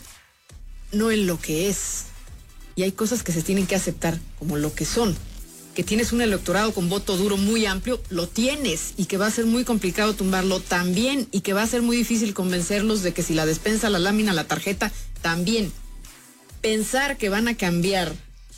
no en lo que es. Y hay cosas que se tienen que aceptar como lo que son. Que tienes un electorado con voto duro muy amplio, lo tienes, y que va a ser muy complicado tumbarlo también, y que va a ser muy difícil convencerlos de que si la despensa, la lámina, la tarjeta, también. Pensar que van a cambiar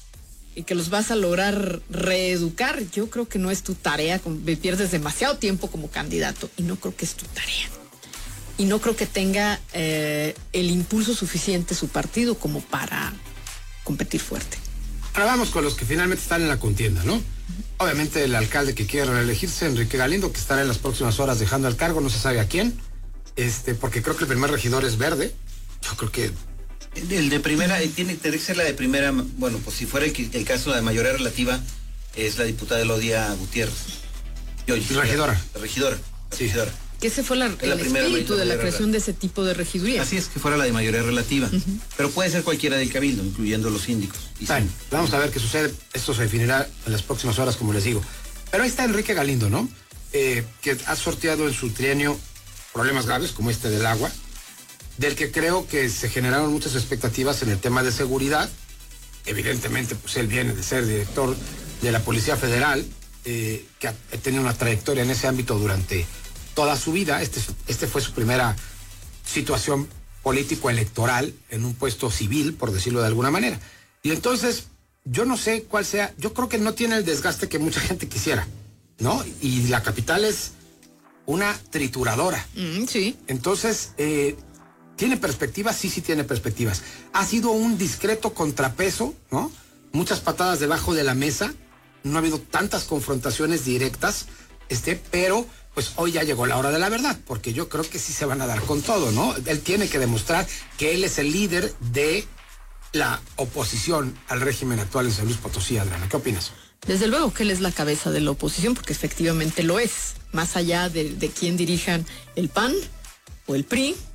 y que los vas a lograr reeducar, yo creo que no es tu tarea, pierdes demasiado tiempo como candidato, y no creo que es tu tarea. Y no creo que tenga el impulso suficiente su partido como para competir fuerte. Ahora vamos con los que finalmente están en la contienda, ¿no? Obviamente el alcalde que quiere reelegirse, Enrique Galindo, que estará en las próximas horas dejando el cargo, no se sabe a quién, porque creo que el primer regidor es verde. Yo creo que... El de primera, tiene que ser la de primera, bueno, pues si fuera el caso de mayoría relativa, es la diputada Elodia Gutiérrez. Regidora. La regidora. Sí. Regidora. Que ese fue el espíritu de la creación de ese tipo de regiduría. Así es, que fuera la de mayoría relativa. Pero puede ser cualquiera del cabildo, incluyendo los síndicos. Bueno, vamos a ver qué sucede. Esto se definirá en las próximas horas, como les digo. Pero ahí está Enrique Galindo, ¿no? Que ha sorteado en su trienio problemas graves, como este del agua, del que creo que se generaron muchas expectativas en el tema de seguridad. Evidentemente, pues él viene de ser director de la Policía Federal, que ha tenido una trayectoria en ese ámbito durante toda su vida. Este fue su primera situación político-electoral en un puesto civil, por decirlo de alguna manera. Y entonces, yo no sé cuál sea, yo creo que no tiene el desgaste que mucha gente quisiera, ¿no? Y la capital es una trituradora. Sí. Entonces, ¿tiene perspectivas? Sí tiene perspectivas. Ha sido un discreto contrapeso, ¿no? Muchas patadas debajo de la mesa, no ha habido tantas confrontaciones directas, pero pues hoy ya llegó la hora de la verdad, porque yo creo que sí se van a dar con todo, ¿no? Él tiene que demostrar que él es el líder de la oposición al régimen actual en San Luis Potosí. Adriana, ¿qué opinas? Desde luego que él es la cabeza de la oposición, porque efectivamente lo es, más allá de quién dirijan el PAN o el PRI,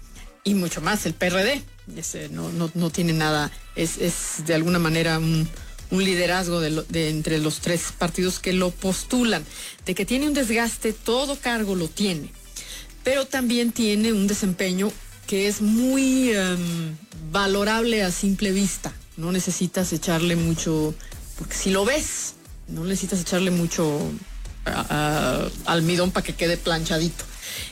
y mucho más el PRD. No tiene nada, es de alguna manera un liderazgo de entre los tres partidos que lo postulan. De que tiene un desgaste, todo cargo lo tiene, pero también tiene un desempeño que es muy valorable a simple vista. No necesitas echarle mucho, porque si lo ves, no necesitas echarle mucho almidón para que quede planchadito.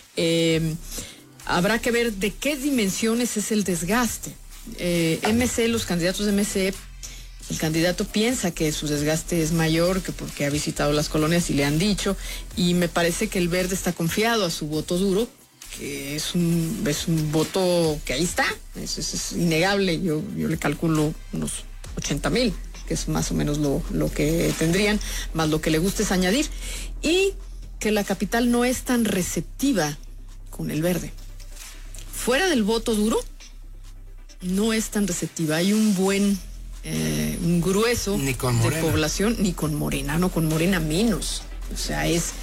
Habrá que ver de qué dimensiones es el desgaste. MC, los candidatos de MC, el candidato piensa que su desgaste es mayor que porque ha visitado las colonias y le han dicho, y me parece que el Verde está confiado a su voto duro, que es un voto que ahí está, es innegable. Yo le calculo unos 80,000, que es más o menos lo que tendrían, más lo que le gusta es añadir, y que la capital no es tan receptiva con el Verde. Fuera del voto duro, no es tan receptiva. Hay un grueso de población, ni con Morena, no, con Morena menos. O sea, es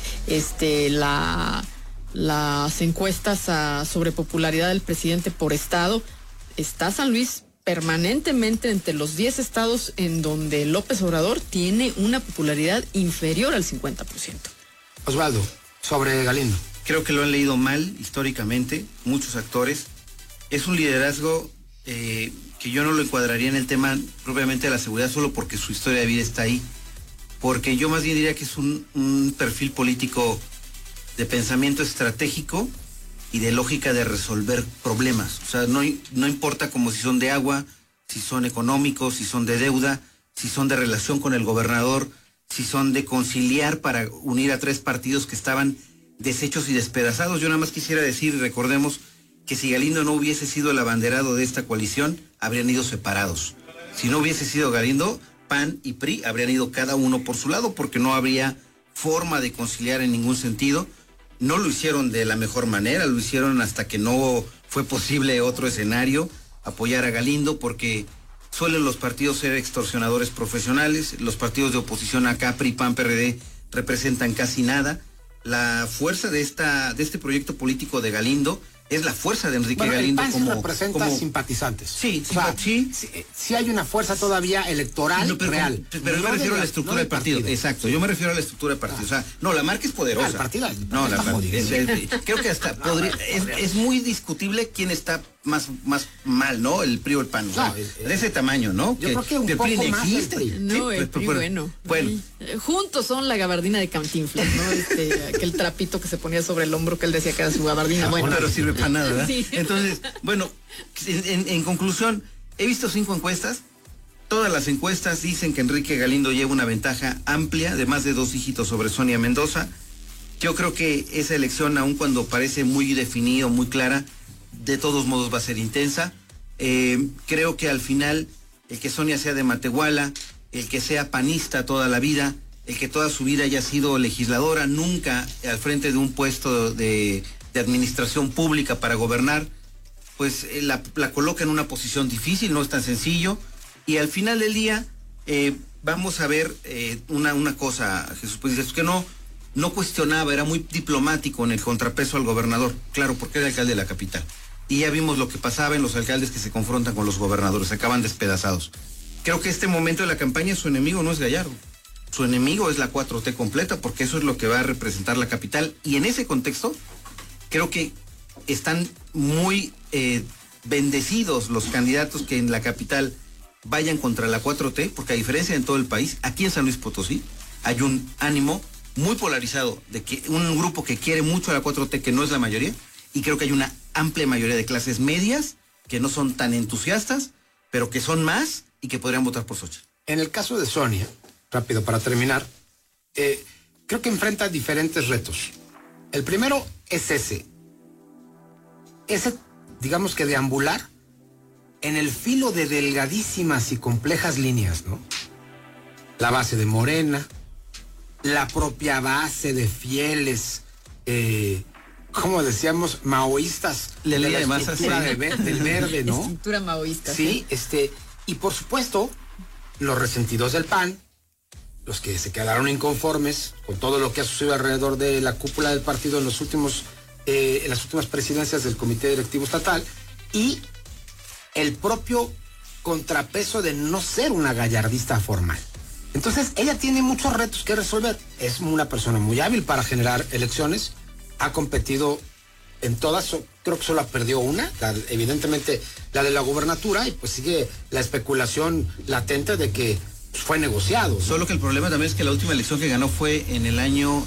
las encuestas sobre popularidad del presidente por estado. Está San Luis permanentemente entre los 10 estados en donde López Obrador tiene una popularidad inferior al 50%. Osvaldo, sobre Galindo. Creo que lo han leído mal históricamente, muchos actores. Es un liderazgo que yo no lo encuadraría en el tema propiamente de la seguridad solo porque su historia de vida está ahí. Porque yo más bien diría que es un perfil político de pensamiento estratégico y de lógica de resolver problemas. O sea, no importa como si son de agua, si son económicos, si son de deuda, si son de relación con el gobernador, si son de conciliar para unir a tres partidos que estaban deshechos y despedazados. Yo nada más quisiera decir, recordemos, que si Galindo no hubiese sido el abanderado de esta coalición, habrían ido separados. Si no hubiese sido Galindo, PAN y PRI habrían ido cada uno por su lado, porque no habría forma de conciliar en ningún sentido. No lo hicieron de la mejor manera, lo hicieron hasta que no fue posible otro escenario, apoyar a Galindo, porque suelen los partidos ser extorsionadores profesionales. Los partidos de oposición acá, PRI, PAN, PRD, representan casi nada. La fuerza de este proyecto político de Galindo es la fuerza de Enrique Galindo. El PAN representa simpatizantes. Sí, o sea, sí hay una fuerza todavía electoral real. Pero yo me refiero a la estructura del partido. Exacto, yo me refiero a la estructura del partido. O sea, no, la marca es poderosa. El partido creo que hasta podría, es muy discutible quién está más mal, ¿no? El PRI o el PAN. O sea, de ese tamaño, ¿no? Yo creo que un poco PRI más existe. el PRI. No, el PRI, bueno. Juntos son la gabardina de Cantinflas, ¿no? Aquel trapito que se ponía sobre el hombro que él decía que era su gabardina. Bueno, pero sirve para nada, ¿verdad? Sí. Entonces, bueno, en conclusión, he visto 5 encuestas. Todas las encuestas dicen que Enrique Galindo lleva una ventaja amplia de más de 2 dígitos sobre Sonia Mendoza. Yo creo que esa elección, aun cuando parece muy definida, muy clara, de todos modos va a ser intensa. Creo que al final, el que Sonia sea de Matehuala, el que sea panista toda la vida, el que toda su vida haya sido legisladora, nunca al frente de un puesto de administración pública para gobernar, pues la coloca en una posición difícil, no es tan sencillo. Y al final del día, vamos a ver una cosa, Jesús, pues dices que no cuestionaba, era muy diplomático en el contrapeso al gobernador, claro, porque era alcalde de la capital. Y ya vimos lo que pasaba en los alcaldes que se confrontan con los gobernadores, acaban despedazados. Creo que este momento de la campaña, su enemigo no es Gallardo, su enemigo es la 4T completa, porque eso es lo que va a representar la capital. Y en ese contexto, creo que están muy bendecidos los candidatos que en la capital vayan contra la 4T, porque a diferencia de en todo el país, aquí en San Luis Potosí hay un ánimo muy polarizado de que un grupo que quiere mucho a la 4T, que no es la mayoría, y creo que hay una amplia mayoría de clases medias que no son tan entusiastas, pero que son más y que podrían votar por Xochitl. En el caso de Sonia, rápido para terminar, creo que enfrenta diferentes retos. El primero es ese, digamos que deambular en el filo de delgadísimas y complejas líneas, ¿no? La base de Morena, la propia base de fieles, como decíamos, maoístas de la estructura del verde, ¿no? Estructura maoísta. Sí, y por supuesto, los resentidos del PAN, los que se quedaron inconformes con todo lo que ha sucedido alrededor de la cúpula del partido en las últimas presidencias del Comité Directivo Estatal, y el propio contrapeso de no ser una gallardista formal. Entonces, ella tiene muchos retos que resolver. Es una persona muy hábil para generar elecciones. Ha competido en todas, creo que solo perdió una, evidentemente la de la gubernatura, y pues sigue la especulación latente de que fue negociado, ¿no? Solo que el problema también es que la última elección que ganó fue en el año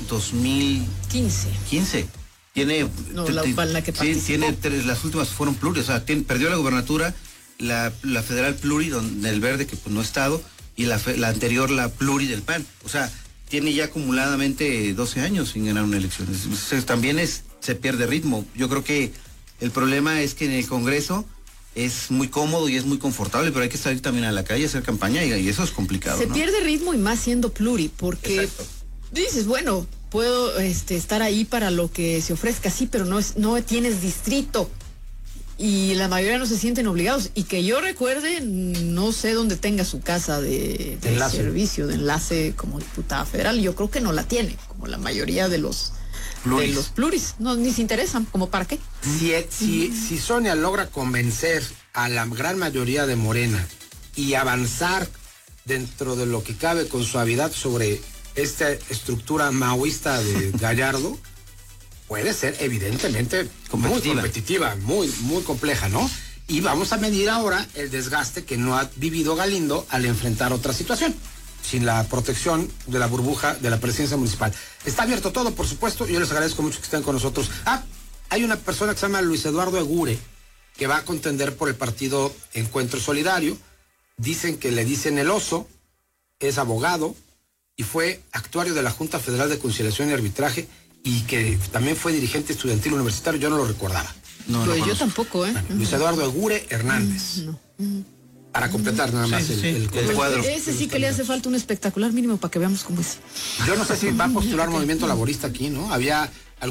2015. Tiene... No, la que participó. Sí, tiene las últimas fueron pluri, o sea, perdió la gubernatura, la federal pluri, donde el verde, que pues no ha estado, y la anterior, la pluri del PAN. O sea, tiene ya acumuladamente 12 años sin ganar una elección. También se pierde ritmo. Yo creo que el problema es que en el Congreso es muy cómodo y es muy confortable, pero hay que salir también a la calle a hacer campaña y eso es complicado. Se pierde ritmo, y más siendo pluri, porque dices, bueno, puedo estar ahí para lo que se ofrezca, sí, pero no tienes distrito. Y la mayoría no se sienten obligados. Y que yo recuerde, no sé dónde tenga su casa de servicio, de enlace como diputada federal. Yo creo que no la tiene, como la mayoría de los pluris. No, ni se interesan, ¿como para qué? Si Sonia logra convencer a la gran mayoría de Morena y avanzar dentro de lo que cabe con suavidad sobre esta estructura maoísta de Gallardo, puede ser evidentemente muy competitiva, muy compleja, ¿no? Y vamos a medir ahora el desgaste que no ha vivido Galindo al enfrentar otra situación, sin la protección de la burbuja de la presidencia municipal. Está abierto todo, por supuesto, yo les agradezco mucho que estén con nosotros. Hay una persona que se llama Luis Eduardo Egure, que va a contender por el partido Encuentro Solidario. Dicen que le dicen el oso, es abogado y fue actuario de la Junta Federal de Conciliación y Arbitraje, y que también fue dirigente estudiantil universitario. Yo no lo recordaba. Pues yo tampoco, Bueno, Luis Eduardo Egure Hernández. Para completar nada más el cuadro. Ese sí que le hace falta un espectacular mínimo para que veamos cómo es. Yo no sé si va a postular Movimiento Laborista aquí, ¿no? Había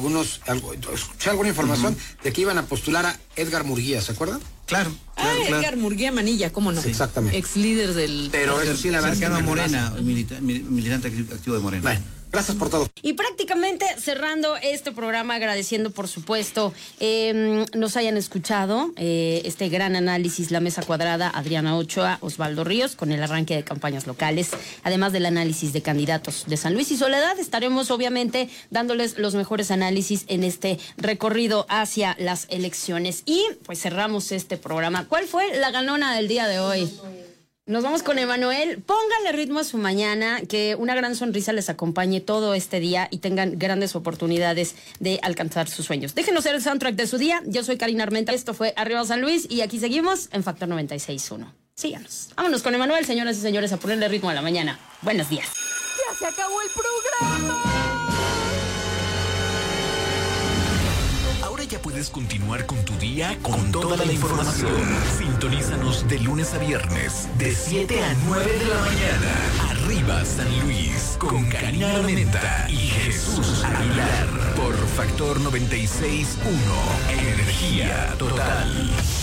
escuché alguna información de que iban a postular a Edgar Murguía, ¿se acuerdan? Claro. Edgar Murguía Manilla, ¿cómo no? Sí, exactamente. Ex líder del... Pero eso sí, la verdad es que Morena, militante activo de Morena. Bueno. Gracias por todo. Y prácticamente cerrando este programa, agradeciendo por supuesto nos hayan escuchado este gran análisis, la mesa cuadrada, Adriana Ochoa, Osvaldo Ríos, con el arranque de campañas locales, además del análisis de candidatos de San Luis y Soledad. Estaremos obviamente dándoles los mejores análisis en este recorrido hacia las elecciones. Y pues cerramos este programa. ¿Cuál fue la ganona del día de hoy? Nos vamos con Emanuel. Póngale ritmo a su mañana, que una gran sonrisa les acompañe todo este día y tengan grandes oportunidades de alcanzar sus sueños. Déjenos ser el soundtrack de su día. Yo soy Karina Armenta. Esto fue Arriba San Luis y aquí seguimos en Factor 96.1. Síganos. Vámonos con Emanuel, señoras y señores, a ponerle ritmo a la mañana. Buenos días. ¡Ya se acabó el programa! Ahora ya puedes continuar con tu día con toda la información. Sintonízanos de lunes a viernes, de 7 a 9 de la mañana. Arriba San Luis, con Karina Armenta y Jesús Aguilar. Por Factor 96.1. Energía total.